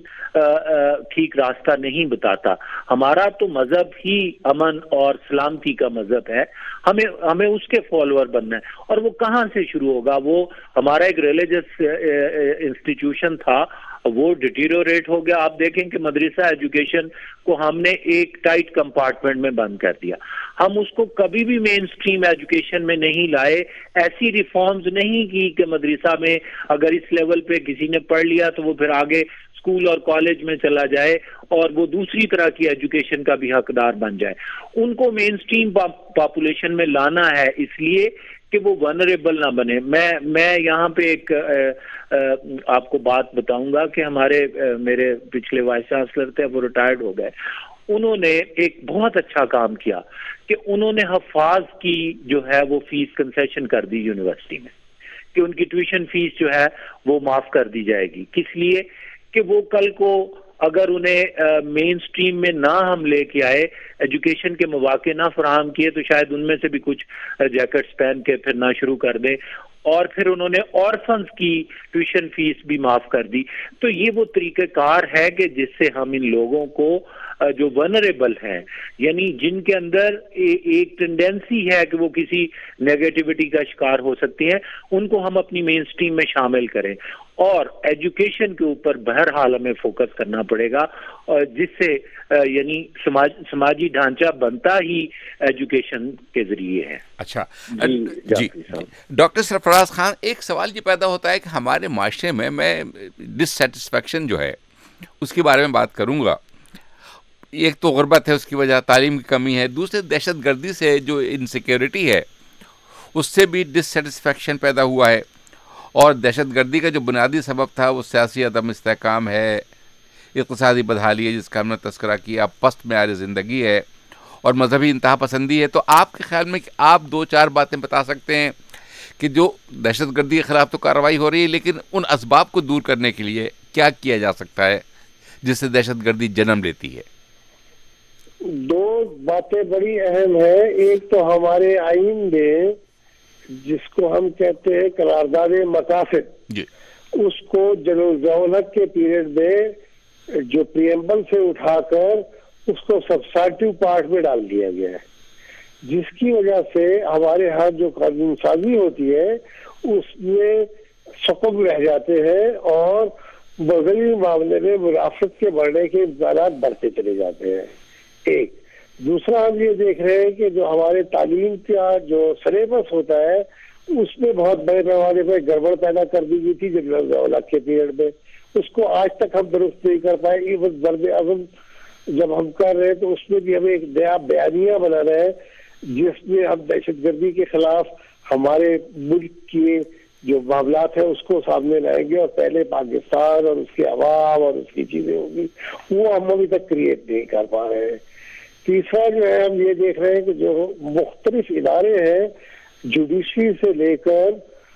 ٹھیک راستہ نہیں بتاتا. ہمارا تو مذہب ہی امن اور سلامتی کا مذہب ہے, ہمیں اس کے فالوور بننا ہے. اور وہ کہاں سے شروع ہوگا؟ وہ ہمارا ایک ریلیجس انسٹیٹیوشن تھا, وہ ڈیٹیریوریٹ ہو گیا. آپ دیکھیں کہ مدرسہ ایجوکیشن کو ہم نے ایک ٹائٹ کمپارٹمنٹ میں بند کر دیا. ہم اس کو کبھی بھی مین اسٹریم ایجوکیشن میں نہیں لائے, ایسی ریفارمز نہیں کی کہ مدرسہ میں اگر اس لیول پہ کسی نے پڑھ لیا تو وہ پھر آگے اسکول اور کالج میں چلا جائے اور وہ دوسری طرح کی ایجوکیشن کا بھی حقدار بن جائے. ان کو مین اسٹریم پاپولیشن میں لانا ہے اس لیے کہ وہ ونریبل نہ بنے. میں یہاں پہ ایک آپ کو بات بتاؤں گا کہ میرے پچھلے وائس چانسلر تھے, وہ ریٹائرڈ ہو گئے. انہوں نے ایک بہت اچھا کام کیا کہ انہوں نے حفاظ کی جو ہے وہ فیس کنسیشن کر دی یونیورسٹی میں, کہ ان کی ٹیوشن فیس جو ہے وہ معاف کر دی جائے گی. کس لیے کہ وہ کل کو اگر انہیں مین سٹریم میں نہ ہم لے کے آئے, ایجوکیشن کے مواقع نہ فراہم کیے, تو شاید ان میں سے بھی کچھ جیکٹس پہن کے پھر نہ شروع کر دیں. اور پھر انہوں نے آرفنز کی ٹیوشن فیس بھی معاف کر دی. تو یہ وہ طریقہ کار ہے کہ جس سے ہم ان لوگوں کو جو ونریبل ہیں, یعنی جن کے اندر ایک ٹینڈنسی ہے کہ وہ کسی نیگیٹیوٹی کا شکار ہو سکتے ہیں, ان کو ہم اپنی مین سٹریم میں شامل کریں. اور ایجوکیشن کے اوپر بہرحال ہمیں فوکس کرنا پڑے گا, جس سے یعنی سماجی ڈھانچہ بنتا ہی ایجوکیشن کے ذریعے ہے. اچھا جی ڈاکٹر سرفراز خان, ایک سوال یہ پیدا ہوتا ہے کہ ہمارے معاشرے میں ڈس سیٹسفیکشن جو ہے اس کے بارے میں بات کروں گا. ایک تو غربت ہے, اس کی وجہ تعلیم کی کمی ہے, دوسرے دہشت گردی سے جو انسیکیورٹی ہے اس سے بھی ڈس سیٹسفیکشن پیدا ہوا ہے. اور دہشت گردی کا جو بنیادی سبب تھا وہ سیاسی عدم استحکام ہے, اقتصادی بدحالی ہے جس کا ہم نے تذکرہ کیا, پست معیار زندگی ہے, اور مذہبی انتہا پسندی ہے. تو آپ کے خیال میں کہ آپ 2-4 باتیں بتا سکتے ہیں کہ جو دہشت گردی کے خلاف تو کارروائی ہو رہی ہے, لیکن ان اسباب کو دور کرنے کے لیے کیا کیا جا سکتا ہے جس سے دہشت گردی جنم لیتی ہے؟ 2 باتیں بڑی اہم ہیں. ایک تو ہمارے آئین میں جس کو ہم کہتے ہیں قرارداد مقاصد, اس کو جنرل ضیاء الحق کے پیریڈ میں جو پریمبل سے اٹھا کر اس کو سبسٹیٹیو پارٹ میں ڈال دیا گیا ہے، جس کی وجہ سے ہمارے ہاں جو قانون سازی ہوتی ہے اس میں سقم رہ جاتے ہیں اور مذہبی معاملے میں منافقت کے بڑھنے کے امکانات بڑھتے چلے جاتے ہیں۔ ایک دوسرا ہم یہ دیکھ رہے ہیں کہ جو ہمارے تعلیم کا جو سلیبس ہوتا ہے اس میں بہت بڑے پیمانے پہ گڑبڑ پیدا کر دی گئی تھی جنرل ضیاء الحق کے پیریڈ میں، اس کو آج تک ہم درست نہیں کر پائے۔ ایون ضرب اعظم جب ہم کر رہے ہیں تو اس میں بھی ہمیں ایک نیا بیانیہ بنا رہے ہیں جس میں ہم دہشت گردی کے خلاف ہمارے ملک کے جو معاملات ہیں اس کو سامنے لائیں گے، اور پہلے پاکستان اور اس کے عوام اور اس کی چیزیں ہوگی، وہ ہم ابھی تک کریٹ نہیں کر پا رہے ہیں۔ تیسرا جو ہے ہم یہ دیکھ رہے ہیں کہ جو مختلف ادارے ہیں جوڈیشری سے لے کر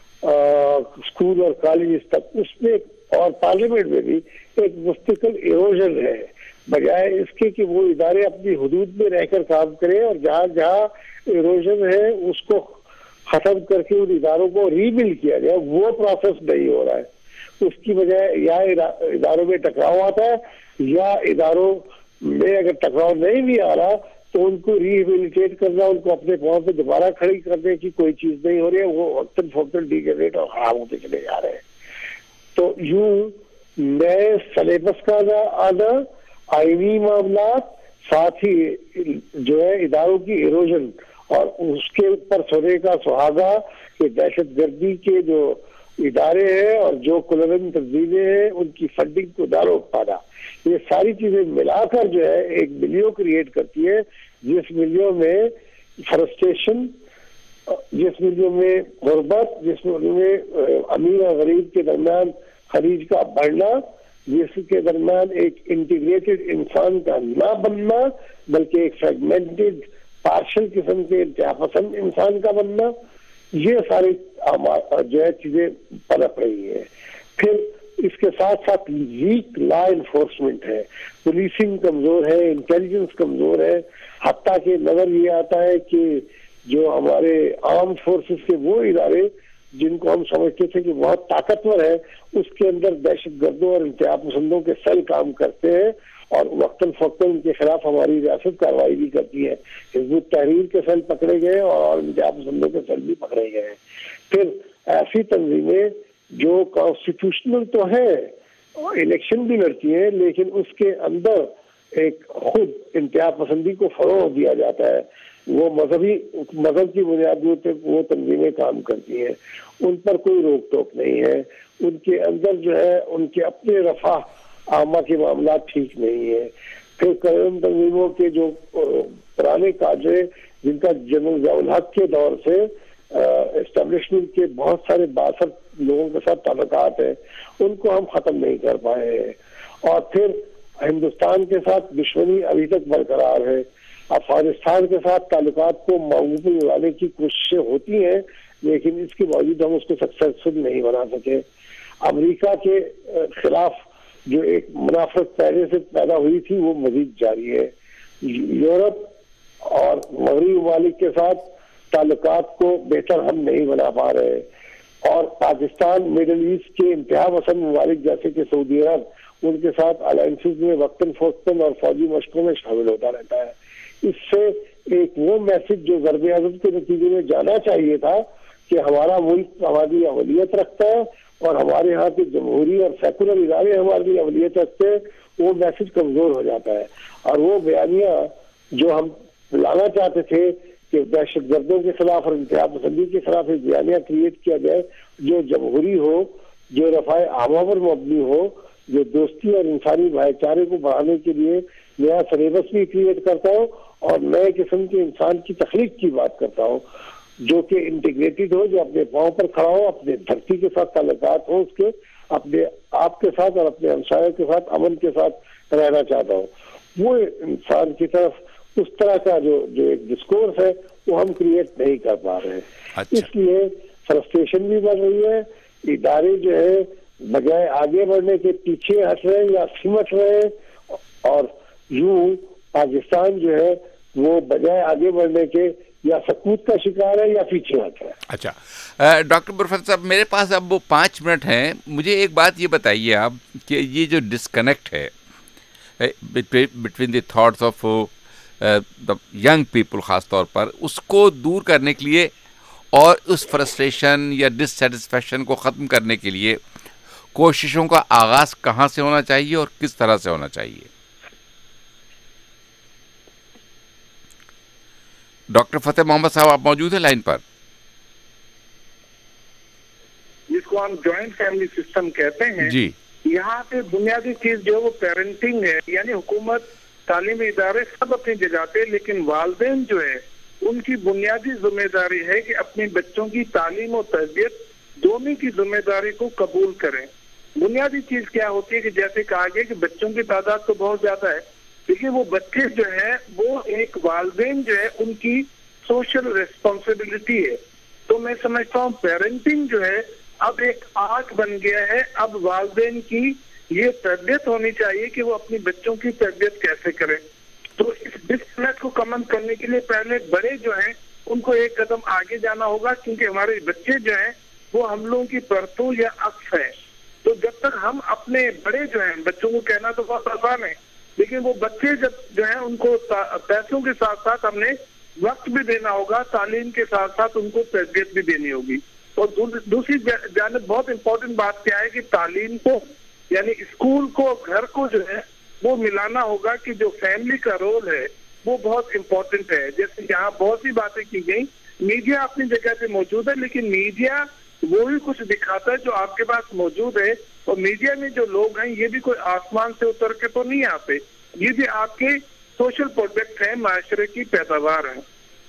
اسکول اور کالج تک، اس میں اور پارلیمنٹ میں بھی ایک مستقل ایروژن ہے، بجائے اس کے کہ وہ ادارے اپنی حدود میں رہ کر کام کریں اور جہاں جہاں ایروژن ہے اس کو ختم کر کے ان اداروں کو ری بلڈ کیا جائے، وہ پروسیس نہیں ہو رہا ہے۔ اس کی بجائے یا اداروں میں ٹکراؤ آتا ہے، یا اداروں میں اگر ٹکراؤ نہیں بھی آ رہا تو ان کو ریہیبلیٹیٹ کرنا، ان کو اپنے پاؤں پہ دوبارہ کھڑی کرنے کی کوئی چیز نہیں ہو رہی ہے، وہ وقتاً فوقتاً ڈیجنریٹ اور خراب ہوتے چلے جا رہے ہیں۔ تو یوں نئے سلیبس کا آنا، آئینی معاملات، ساتھ ہی جو ہے اداروں کی ایروژن اور اس کے اوپر سونے کا سہاگا کہ دہشت گردی کے جو ادارے ہیں اور جو کلرن تنظیمیں ہیں ان کی فنڈنگ کو نہ روک پانا، یہ ساری چیزیں ملا کر جو ہے ایک ملیو کریٹ کرتی ہے، جس ملیو میں فرسٹریشن، جس ملیو میں غربت، جس ملیو میں امیر اور غریب کے درمیان خلیج کا بڑھنا، جس کے درمیان ایک انٹیگریٹڈ انسان کا نہ بننا بلکہ ایک فریگمنٹڈ پارشل قسم کے انتہا پسند انسان کا بننا، یہ ساری جو ہے چیزیں پنپ رہی ہیں۔ پھر اس کے ساتھ ساتھ ویک لا انفورسمنٹ ہے، پولیسنگ کمزور ہے، انٹیلیجنس کمزور ہے، حتیٰ کہ نظر یہ آتا ہے کہ جو ہمارے آرم فورسز کے وہ ادارے جن کو ہم سمجھتے تھے کہ بہت طاقتور ہے، اس کے اندر دہشت گردوں اور انتہا پسندوں کے سیل کام کرتے ہیں اور وقتاً فوقتاً ان کے خلاف ہماری ریاست کارروائی بھی کرتی ہے۔ حزب التحریر کے سیل پکڑے گئے اور انتہا پسندوں کے سیل بھی پکڑے گئے ہیں۔ پھر ایسی تنظیمیں جو کانسٹیٹیوشنل تو ہیں، الیکشن بھی لڑتی ہیں، لیکن اس کے اندر ایک خود انتہا پسندی کو فروغ دیا جاتا ہے، وہ مذہب کی بنیادوں پہ وہ تنظیمیں کام کرتی ہیں، ان پر کوئی روک ٹوک نہیں ہے، ان کے اندر جو ہے ان کے اپنے رفاہ عامہ کے معاملات ٹھیک نہیں ہے۔ پھر قانون تنظیموں کے جو پرانے کادرے جن کا جنرل ضیاء الحق کے دور سے اسٹیبلشمنٹ کے بہت سارے باثر لوگوں کے ساتھ تعلقات ہیں، ان کو ہم ختم نہیں کر پائے ہیں۔ اور پھر ہندوستان کے ساتھ دشمنی ابھی تک برقرار ہے، افغانستان کے ساتھ تعلقات کو معقول پہ لانے کی کوششیں ہوتی ہیں، لیکن اس کے باوجود ہم اس کو سکسیسفل نہیں بنا سکے۔ امریکہ کے خلاف جو ایک منافقت پہلے سے پیدا ہوئی تھی وہ مزید جاری ہے۔ یورپ اور مغربی ممالک کے ساتھ تعلقات کو بہتر ہم نہیں بنا پا رہے، اور پاکستان مڈل ایسٹ کے انتہا پسند ممالک جیسے کہ سعودی عرب، ان کے ساتھ الائنسز میں وقتاً فوقتاً اور فوجی مشقوں میں شامل ہوتا رہتا ہے۔ اس سے ایک وہ میسج جو ضرب اعظم کے نتیجے میں جانا چاہیے تھا کہ ہمارا ملک ہماری اولویت رکھتا ہے اور ہمارے ہاں کے جمہوری اور سیکولر ادارے ہماری اولویت رکھتے ہیں، وہ میسج کمزور ہو جاتا ہے۔ اور وہ بیانیہ جو ہم لانا چاہتے تھے کہ دہشت گردوں کے خلاف اور انتہا پسندی کے خلاف ایک بیانیہ کریٹ کیا جائے جو جمہوری ہو، جو رفاع عامہ پر مبنی ہو، جو دوستی اور انسانی بھائی چارے کو بڑھانے کے لیے نیا سلیبس بھی کریٹ کرتا ہوں اور نئے قسم کے انسان کی تخلیق کی بات کرتا ہوں جو کہ انٹیگریٹڈ ہو، جو اپنے پاؤں پر کھڑا ہو، اپنے دھرتی کے ساتھ تعلقات ہو، اس کے اپنے آپ کے ساتھ اور اپنے ہمسایوں کے ساتھ امن کے ساتھ رہنا چاہتا ہوں۔ وہ انسان کی طرف اس طرح کا جو ایک ڈسکورس ہے وہ ہم کریٹ نہیں کر پا رہے ہیں۔ اس لیے فرسٹریشن بھی بڑھ رہی ہے، ادارے جو ہے بجائے آگے بڑھنے کے پیچھے ہٹ رہے ہیں یا سمٹ رہے ہیں، اور یوں پاکستان جو ہے وہ بجائے آگے بڑھنے کے یا سکوت کا شکار ہے یا پیچھے ہٹا ہے. اچھا ڈاکٹر پروفیسر صاحب، میرے پاس اب وہ 5 منٹ ہیں. مجھے ایک بات یہ بتائیے آپ کہ یہ جو ڈسکنیکٹ ہے between the thoughts of the young people خاص طور پر، اس کو دور کرنے کے لیے اور اس فرسٹریشن یا ڈسسیٹسفیکشن کو ختم کرنے کے لیے کوششوں کا آغاز کہاں سے ہونا چاہیے اور کس طرح سے ہونا چاہیے؟ ڈاکٹر فتح محمد صاحب آپ موجود ہیں لائن پر؟ جس کو ہم جوائنٹ فیملی سسٹم کہتے ہیں جی، یہاں پہ بنیادی چیز جو ہے وہ پیرنٹنگ ہے. یعنی حکومت، تعلیمی ادارے سب اپنی جگہ پہ، لیکن والدین جو ہے ان کی بنیادی ذمہ داری ہے کہ اپنے بچوں کی تعلیم اور تربیت دونوں کی ذمہ داری کو قبول کریں. بنیادی چیز کیا ہوتی ہے کہ جیسے کہا گیا کہ بچوں کی تعداد تو بہت زیادہ ہے، لیکن وہ بچے جو ہیں وہ ایک والدین جو ہے ان کی سوشل ریسپانسبلٹی ہے. تو میں سمجھتا ہوں پیرنٹنگ جو ہے اب ایک آرٹ بن گیا ہے. اب والدین کی یہ تربیت ہونی چاہیے کہ وہ اپنی بچوں کی تربیت کیسے کریں. تو اس ڈسکنیکٹ کو کم کرنے کے لیے پہلے بڑے جو ہیں ان کو ایک قدم آگے جانا ہوگا، کیونکہ ہمارے بچے جو ہیں وہ ہم لوگوں کی پرتوں یا عکس ہیں. تو جب تک ہم اپنے بڑے جو ہیں، بچوں کو کہنا تو بہت آسان ہے، لیکن وہ بچے جب جو ہیں ان کو پیسوں کے ساتھ ساتھ ہم نے وقت بھی دینا ہوگا، تعلیم کے ساتھ ساتھ ان کو تربیت بھی دینی ہوگی. اور دوسری جانب بہت امپورٹنٹ بات کیا ہے کہ تعلیم کو، یعنی اسکول کو، گھر کو جو ہے وہ ملانا ہوگا کہ جو فیملی کا رول ہے وہ بہت امپورٹنٹ ہے. جیسے یہاں بہت سی باتیں کی گئی، میڈیا اپنی جگہ پہ موجود ہے، لیکن میڈیا وہی کچھ دکھاتا ہے جو آپ کے پاس موجود ہے. اور میڈیا میں جو لوگ ہیں یہ بھی کوئی آسمان سے اتر کے تو نہیں آتے، یہ بھی آپ کے سوشل پروڈکٹ ہیں، معاشرے کی پیداوار ہیں.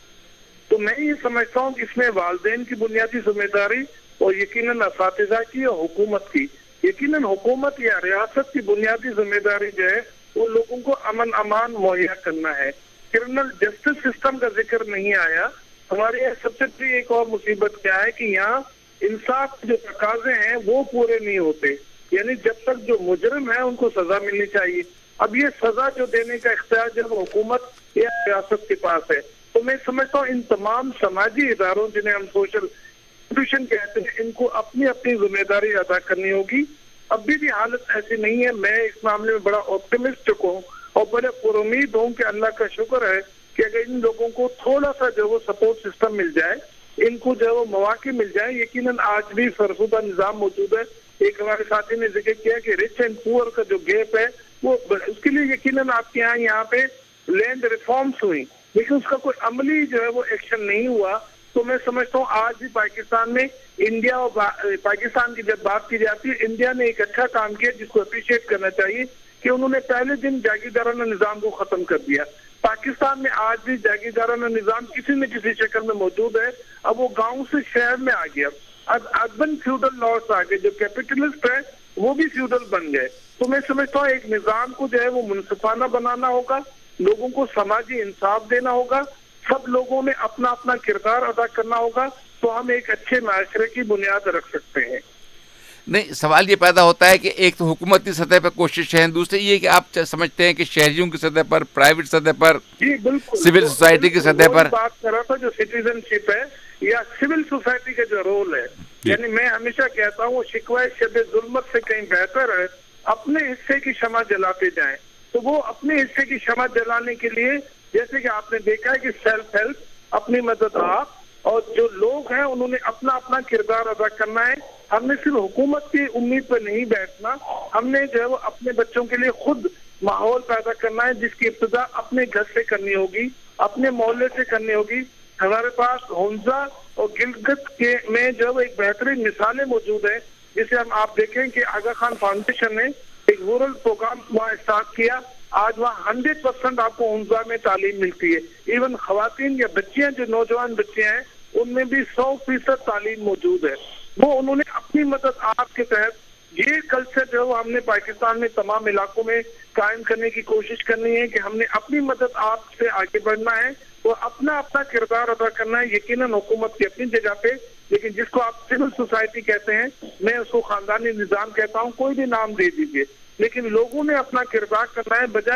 تو میں یہ سمجھتا ہوں کہ اس میں والدین کی بنیادی ذمہ داری اور یقیناً اساتذہ کی اور حکومت کی، یقیناً حکومت یا ریاست کی بنیادی ذمہ داری جو ہے وہ لوگوں کو امن امان مہیا کرنا ہے. کرمنل جسٹس سسٹم کا ذکر نہیں آیا. ہمارے یہاں سب سے بڑی ایک اور مصیبت کیا ہے کہ یہاں انصاف جو تقاضے ہیں وہ پورے نہیں ہوتے. یعنی جب تک جو مجرم ہیں ان کو سزا ملنی چاہیے، اب یہ سزا جو دینے کا اختیار جب حکومت یا ریاست کے پاس ہے. تو میں سمجھتا ہوں ان تمام سماجی اداروں جنہیں ہم سوشل انسٹیٹیوشن کہتے ہیں ان کو اپنی اپنی ذمہ داری ادا کرنی ہوگی. ابھی بھی حالت ایسی نہیں ہے. میں اس معاملے میں بڑا آپٹیمسٹک ہوں اور بڑے پر امید ہوں کہ اللہ کا شکر ہے کہ اگر ان لوگوں کو تھوڑا سا جو وہ سپورٹ سسٹم مل جائے، ان کو جو وہ مواقع مل جائے. یقیناً آج بھی فرسودہ نظام موجود ہے. ایک ہمارے ساتھی نے ذکر کیا کہ رچ اینڈ پور کا جو گیپ ہے وہ، اس کے لیے یقیناً آپ کے یہاں پہ لینڈ ریفارمز ہوئی، لیکن اس کا کوئی عملی جو ہے وہ ایکشن نہیں ہوا. تو میں سمجھتا ہوں آج بھی پاکستان میں انڈیا اور پاکستان کی جب بات کی جاتی ہے، انڈیا نے ایک اچھا کام کیا جس کو اپریشیٹ کرنا چاہیے کہ انہوں نے پہلے دن جاگیردارانہ نظام کو ختم کر دیا. پاکستان میں آج بھی جاگیردارانہ نظام کسی نہ کسی شکل میں موجود ہے. اب وہ گاؤں سے شہر میں آ گیا. اب اربن فیوڈل لاز آ گئے، جو کیپٹلسٹ ہے وہ بھی فیوڈل بن گئے. تو میں سمجھتا ہوں ایک نظام کو جو ہے وہ منصفانہ بنانا ہوگا، لوگوں کو سماجی انصاف دینا ہوگا، سب لوگوں نے اپنا اپنا کردار ادا کرنا ہوگا، تو ہم ایک اچھے معاشرے کی بنیاد رکھ سکتے ہیں. نہیں، سوال یہ پیدا ہوتا ہے کہ ایک تو حکومتی سطح پر کوشش ہے، دوسرے یہ کہ آپ سمجھتے ہیں کہ شہریوں کی سطح پر، پرائیویٹ سطح پر، جی بالکل، سول سوسائٹی کی سطح پر بات کر رہا تھا جو سٹیزن شپ ہے یا سول سوسائٹی کا جو رول ہے. یعنی میں ہمیشہ کہتا ہوں شکوہ شب ظلمت سے کہیں بہتر ہے اپنے حصے کی شمع جلاتے جائیں. تو وہ اپنے حصے کی شمع جلانے کے لیے جیسے کہ آپ نے دیکھا ہے کہ سیلف ہیلپ، اپنی مدد آپ، اور جو لوگ ہیں انہوں نے اپنا اپنا کردار ادا کرنا ہے. ہم نے صرف حکومت کی امید پر نہیں بیٹھنا، ہم نے جو ہے وہ اپنے بچوں کے لیے خود ماحول پیدا کرنا ہے جس کی ابتدا اپنے گھر سے کرنی ہوگی، اپنے محلے سے کرنی ہوگی. ہمارے پاس ہنزا اور گلگت کے میں جو ایک بہترین مثالیں موجود ہیں، جسے ہم آپ دیکھیں کہ آغا خان فاؤنڈیشن نے ایک رورل پروگرام وہاں اسٹارٹ کیا. آج وہاں 100% آپ کو ہنزا میں تعلیم ملتی ہے. ایون خواتین یا بچیاں جو نوجوان بچے ہیں ان میں بھی 100% تعلیم موجود ہے. وہ انہوں نے اپنی مدد آپ کے تحت یہ کلچر جو ہم نے پاکستان میں تمام علاقوں میں قائم کرنے کی کوشش کرنی ہے کہ ہم نے اپنی مدد آپ سے آگے بڑھنا ہے، وہ اپنا اپنا کردار ادا کرنا ہے. یقیناً حکومت کی اپنی جگہ پہ، لیکن جس کو آپ سول سوسائٹی کہتے ہیں، میں اس کو خاندانی نظام کہتا ہوں، کوئی بھی نام دے دیجیے، لیکن لوگوں نے اپنا کردار کرنا ہے. بجائے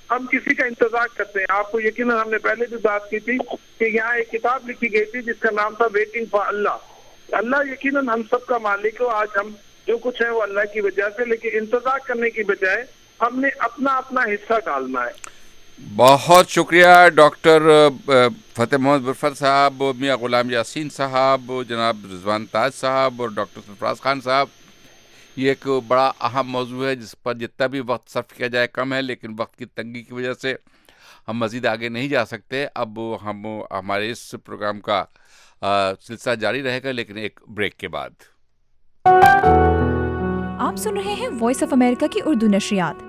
ہم کسی کا انتظار کرتے ہیں. آپ کو یقیناً ہم نے پہلے بھی بات کی تھی کہ یہاں ایک کتاب لکھی گئی تھی جس کا نام تھا ویٹنگ فار اللہ. اللہ یقیناً ہم سب کا مالک ہو. آج ہم جو کچھ ہے وہ اللہ کی وجہ سے, لیکن انتظار کرنے کی بجائے ہم نے اپنا اپنا حصہ ڈالنا ہے. بہت شکریہ ڈاکٹر فتح محمد برفت صاحب, میاں غلام یاسین صاحب, جناب رضوان تاج صاحب اور ڈاکٹر سرفراز خان صاحب. یہ ایک بڑا اہم موضوع ہے جس پر جتنا بھی وقت صرف کیا جائے کم ہے, لیکن وقت کی تنگی کی وجہ سے ہم مزید آگے نہیں جا سکتے. اب ہم ہمارے اس پروگرام کا سلسلہ جاری رہے گا, لیکن ایک بریک کے بعد. آپ سن رہے ہیں وائس آف امریکہ کی اردو نشریات.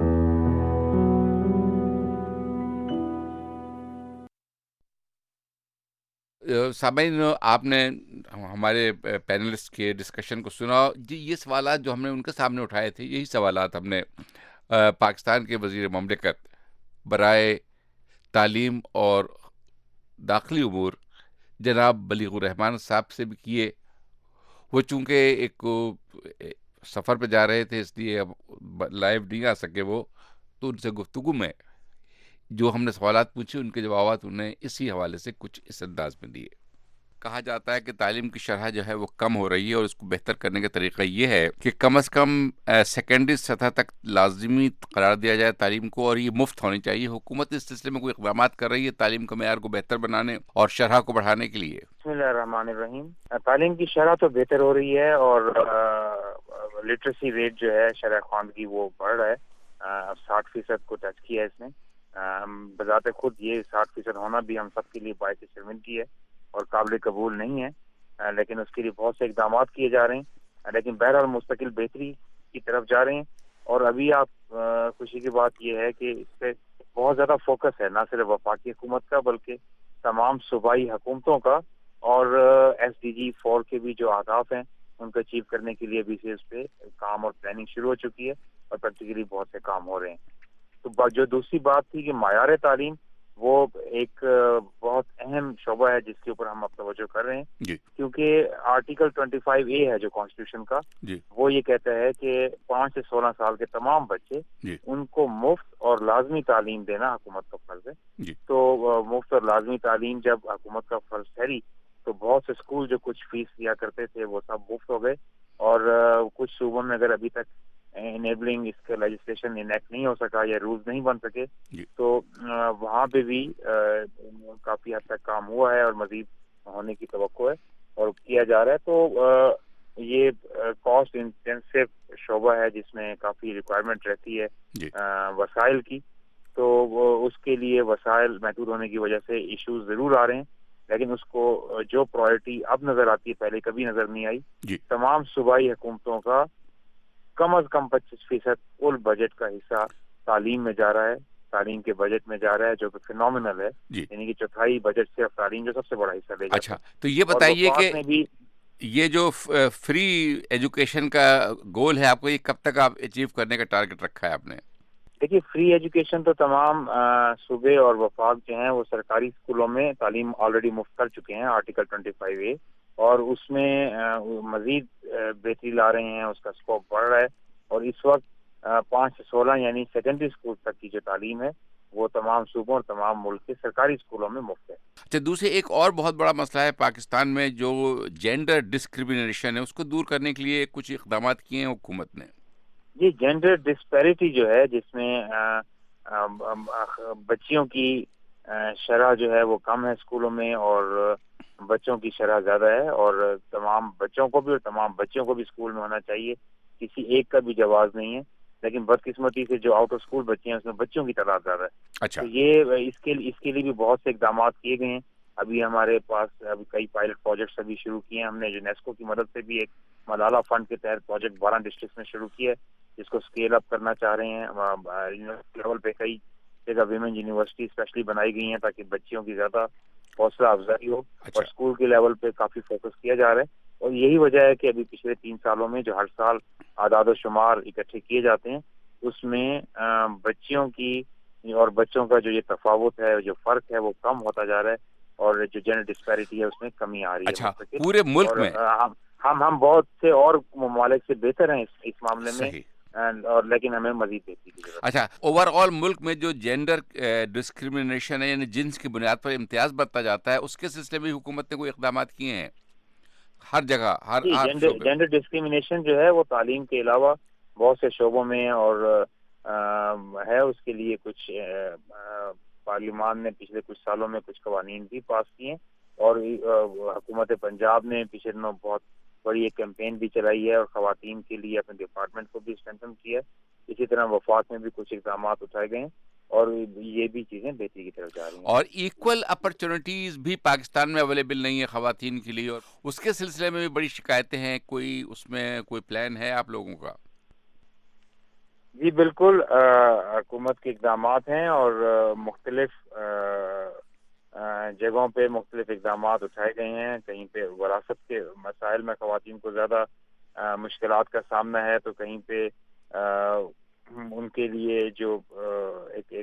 سامعین, آپ نے ہمارے پینلسٹ کے ڈسکشن کو سنا. جی, یہ سوالات جو ہم نے ان کے سامنے اٹھائے تھے, یہی سوالات ہم نے پاکستان کے وزیر مملکت برائے تعلیم اور داخلی امور جناب بلیغ الرحمان صاحب سے بھی کیے. وہ چونکہ ایک سفر پہ جا رہے تھے, اس لیے اب لائیو نہیں آ سکے وہ, تو ان سے گفتگو میں جو ہم نے سوالات پوچھے ان کے جوابات انہیں اسی حوالے سے کچھ اس انداز میں دیے. کہا جاتا ہے کہ تعلیم کی شرح جو ہے وہ کم ہو رہی ہے, اور اس کو بہتر کرنے کا طریقہ یہ ہے کہ کم از کم سیکنڈری سطح تک لازمی قرار دیا جائے تعلیم کو, اور یہ مفت ہونی چاہیے. حکومت اس سلسلے میں کوئی اقدامات کر رہی ہے تعلیم کے معیار کو بہتر بنانے اور شرح کو بڑھانے کے لیے؟ بسم اللہ الرحمن الرحیم. تعلیم کی شرح تو بہتر ہو رہی ہے, اور لٹریسی ریٹ جو ہے, شرح خواندگی, وہ بڑھ رہا ہے. اب 60% کو ٹچ کیا ہے اس نے. بذات خود یہ 60% ہونا بھی ہم سب کے لیے باعث شرمندگی ہے اور قابل قبول نہیں ہے, لیکن اس کے لیے بہت سے اقدامات کیے جا رہے ہیں, لیکن بہرحال مستقل بہتری کی طرف جا رہے ہیں. اور ابھی آپ خوشی کی بات یہ ہے کہ اس پہ بہت زیادہ فوکس ہے, نہ صرف وفاقی حکومت کا بلکہ تمام صوبائی حکومتوں کا, اور SDG 4 کے بھی جو اہداف ہیں ان کو اچیو کرنے کے لیے بھی اس پہ کام اور پلاننگ شروع ہو چکی ہے, اور پریکٹیکلی بہت سے کام ہو رہے ہیں. تو جو دوسری بات تھی کہ معیار تعلیم, وہ ایک بہت اہم شعبہ ہے جس کے اوپر ہم اب توجہ کر رہے ہیں. جی. کیونکہ آرٹیکل 25A ہے جو کانسٹیٹیوشن کا, جی. وہ یہ کہتا ہے کہ 5 سے 16 سال کے تمام بچے, جی. ان کو مفت اور لازمی تعلیم دینا حکومت کا فرض ہے. جی. تو مفت اور لازمی تعلیم جب حکومت کا فرض ٹھہری تو بہت سے اسکول جو کچھ فیس لیا کرتے تھے وہ سب مفت ہو گئے, اور کچھ صوبوں میں اگر ابھی تک انیبلنگ اس کا لیجسلیشن انیکٹ نہیں ہو سکا یا رولز نہیں بن سکے, تو وہاں پہ بھی کافی حد تک کام ہوا ہے اور مزید ہونے کی توقع ہے اور کیا جا رہا ہے. تو یہ کاسٹ انٹینسو شعبہ ہے جس میں کافی ریکوائرمنٹ رہتی ہے وسائل کی. تو اس کے لیے وسائل محدود ہونے کی وجہ سے ایشوز ضرور آ رہے ہیں, لیکن اس کو جو پرائرٹی اب نظر آتی ہے پہلے کبھی نظر نہیں آئی. تمام صوبائی حکومتوں کا کم از کم 25% کل بجٹ کا حصہ تعلیم میں جا رہا ہے, تعلیم کے بجٹ میں جا رہا ہے, جو کہ فینومینل ہے. یعنی کہ چوتھائی بجٹ صرف تعلیم جو سب سے بڑا حصہ لے جاتا ہے. اچھا, تو یہ بتائیے کہ یہ جو فری ایجوکیشن کا گول ہے آپ کو, یہ کب تک آپ اچیو کرنے کا ٹارگٹ رکھا ہے آپ نے؟ دیکھیے, فری ایجوکیشن تو تمام صوبے اور وفاق جو ہیں وہ سرکاری اسکولوں میں تعلیم آلریڈی مفت کر چکے ہیں آرٹیکل 25A, اور اس میں مزید بہتری لا رہے ہیں, اس کا اسکوپ بڑھ رہا ہے. اور اس وقت 5 سے 16 یعنی سیکنڈری اسکول تک کی جو تعلیم ہے وہ تمام صوبوں اور تمام ملک کے سرکاری اسکولوں میں مفت ہے. اچھا, دوسرے ایک اور بہت بڑا مسئلہ ہے پاکستان میں, جو جینڈر ڈسکریمنیشن ہے, اس کو دور کرنے کے لیے کچھ اقدامات کیے ہیں حکومت نے. جی, جینڈر ڈسپیرٹی جو ہے, جس میں بچیوں کی شرح جو ہے وہ کم ہے اسکولوں میں اور بچوں کی شرح زیادہ ہے, اور تمام بچوں کو بھی اور تمام بچوں کو بھی اسکول میں ہونا چاہیے, کسی ایک کا بھی جواز نہیں ہے. لیکن بدقسمتی سے جو آؤٹ آف اسکول بچے ہیں اس میں بچوں کی تعداد زیادہ ہے. اچھا. تو یہ اس کے لیے بھی بہت سے اقدامات کیے گئے ہیں. ابھی ہمارے پاس ابھی کئی پائلٹ پروجیکٹس ابھی شروع کیے ہیں ہم نے. یونیسکو کی مدد سے بھی ایک ملالہ فنڈ کے تحت پروجیکٹ 12 ڈسٹرکٹس میں شروع کیا ہے, جس کو اسکیل اپ کرنا چاہ رہے ہیں. یونیورسٹی لیول پہ کئی جگہ ویمن یونیورسٹی اسپیشلی بنائی گئی ہیں تاکہ بچیوں کی زیادہ حوصلہ افزائی ہو. اور اسکول کے لیول پہ کافی فوکس کیا جا رہا ہے, اور یہی وجہ ہے کہ ابھی پچھلے 3 سالوں میں جو ہر سال اعداد و شمار اکٹھے کیے جاتے ہیں اس میں بچیوں کی اور بچوں کا جو یہ تفاوت ہے, جو فرق ہے, وہ کم ہوتا جا رہا ہے, اور جو جینڈر ڈسپیرٹی ہے اس میں کمی آ رہی ہے. اچھا, پورے ملک میں ہم بہت سے اور ممالک سے بہتر ہیں اس معاملے میں, اور لیکن ہمیں مزید بہتری کی ضرورت ہے. اچھا، اوور آل ملک میں جو جینڈر ڈسکریمنیشن ہے، یعنی جنس کی بنیاد پر امتیاز برتا جاتا ہے، اس کے سلسلے میں حکومت نے کوئی اقدامات کیے ہیں؟ ہر جگہ جینڈر ڈسکریمنیشن جو ہے وہ تعلیم کے علاوہ بہت سے شعبوں میں اور ہے. اس کے لیے کچھ پارلیمان نے پچھلے کچھ سالوں میں کچھ قوانین بھی پاس کیے ہیں، اور حکومت پنجاب نے پچھلے دنوں بہت بڑی ایک کیمپین بھی چلائی ہے اور خواتین کے لیے اپنے ڈپارٹمنٹ کو بھی اسٹرینتھن کیا ہے. اسی طرح وفاق میں بھی کچھ اقدامات اٹھائے گئے ہیں اور یہ بھی چیزیں بہتری کی طرف جا رہی ہیں. اور ایکول اپرچونٹیز بھی پاکستان میں اویلیبل نہیں ہے خواتین کے لیے، اور اس کے سلسلے میں بھی بڑی شکایتیں ہیں. کوئی اس میں کوئی پلان ہے آپ لوگوں کا؟ جی بالکل، حکومت کے اقدامات ہیں اور مختلف جگہوں پہ مختلف اقدامات اٹھائے گئے ہیں. کہیں پہ وراثت کے مسائل میں خواتین کو زیادہ مشکلات کا سامنا ہے، تو کہیں پہ ان کے لیے جو ایک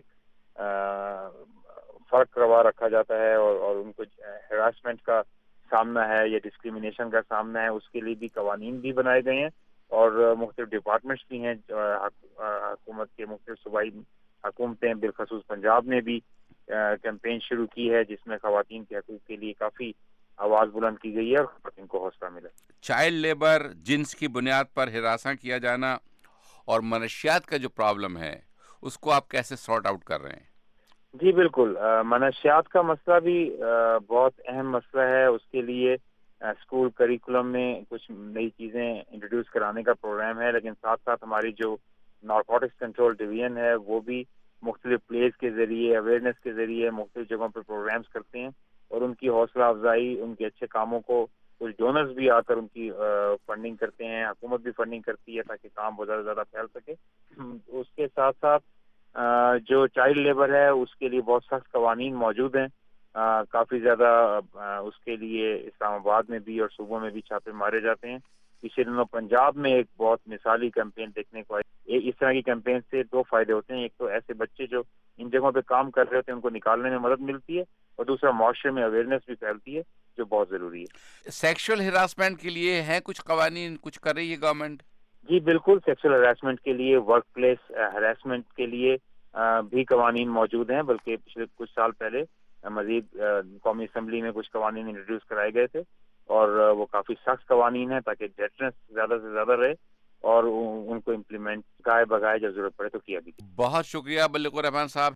فرق روا رکھا جاتا ہے اور ان کو ہراسمنٹ کا سامنا ہے یا ڈسکریمنیشن کا سامنا ہے، اس کے لیے بھی قوانین بھی بنائے گئے ہیں اور مختلف ڈپارٹمنٹس بھی ہیں. حکومت کے مختلف صوبائی حکومتیں بالخصوص پنجاب نے بھی کیمپین شروع کی ہے جس میں خواتین کے حقوق کے لیے کافی آواز بلند کی گئی ہے اور خواتین کو حوصلہ ملا. چائلڈ لیبر، جنس کی بنیاد پر ہراساں کیا جانا اور منشیات کا جو پرابلم ہے اس کو آپ کیسے سارٹ آؤٹ کر رہے ہیں؟ جی بالکل، منشیات کا مسئلہ بھی بہت اہم مسئلہ ہے. اس کے لیے اسکول کریکولم میں کچھ نئی چیزیں انٹروڈیوس کرانے کا پروگرام ہے، لیکن ساتھ ساتھ ہماری جو نارکوٹکس کنٹرول ڈویژن ہے وہ بھی مختلف پلیز کے ذریعے، اویئرنیس کے ذریعے مختلف جگہوں پہ پروگرامز کرتے ہیں اور ان کی حوصلہ افزائی، ان کے اچھے کاموں کو کچھ ڈونرز بھی آ کر ان کی فنڈنگ کرتے ہیں. حکومت بھی فنڈنگ کرتی ہے تاکہ کام بہت زیادہ پھیل سکے. اس کے ساتھ ساتھ جو چائلڈ لیبر ہے اس کے لیے بہت سخت قوانین موجود ہیں. کافی زیادہ اس کے لیے اسلام آباد میں بھی اور صوبوں میں بھی چھاپے مارے جاتے ہیں. پچھلے دنوں پنجاب میں ایک بہت مثالی کیمپین دیکھنے کو آئی. اس طرح کی کیمپین سے دو فائدے ہوتے ہیں. ایک تو ایسے بچے جو ان جگہوں پہ کام کر رہے ہوتے ہیں ان کو نکالنے میں مدد ملتی ہے، اور دوسرا معاشرے میں اویئرنیس بھی پھیلتی ہے جو بہت ضروری ہے. سیکشل ہراسمنٹ کے لیے ہیں کچھ قوانین، کچھ کر رہی ہے گورنمنٹ؟ جی بالکل، سیکشل ہراسمنٹ کے لیے، ورک پلیس ہراسمنٹ کے لیے بھی قوانین موجود ہیں. بلکہ پچھلے کچھ سال پہلے مزید قومی اسمبلی میں کچھ قوانین انٹروڈیوس کرائے گئے تھے اور وہ کافی سخت قوانین ہیں تاکہ ڈیٹرنس زیادہ سے زیادہ رہے اور ان کو امپلیمنٹ گائے بگائے جب ضرورت پڑے تو کیا بھی. بہت شکریہ بلیغ الرحمان صاحب.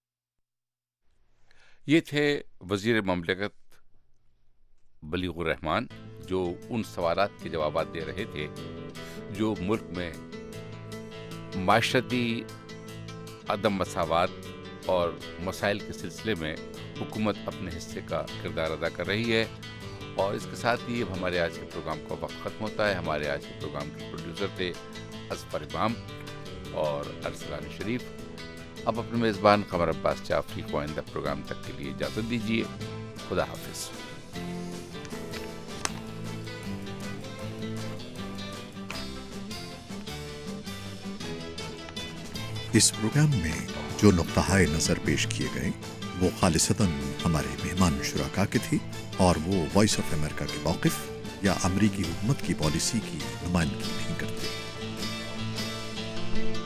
یہ تھے وزیر مملکت بلیغ الرحمان جو ان سوالات کے جوابات دے رہے تھے جو ملک میں معاشرتی عدم مساوات اور مسائل کے سلسلے میں حکومت اپنے حصے کا کردار ادا کر رہی ہے. اور اس کے ساتھ ہی اب ہمارے آج کے پروگرام کا وقت ختم ہوتا ہے. ہمارے آج کے پروگرام کے پروڈیوسر تھے اظفر امام اور ارسلان شریف. اب اپنے میزبان قمر عباس جعفری کو آئندہ پروگرام تک کے لیے اجازت دیجیے. خدا حافظ. اس پروگرام میں جو نقطہ نظر پیش کیے گئے وہ خالصتاً ہمارے مہمان شرکا کے تھی اور وہ وائس آف امریکہ کے موقف یا امریکی حکومت کی پالیسی کی نمائندگی نہیں کرتے.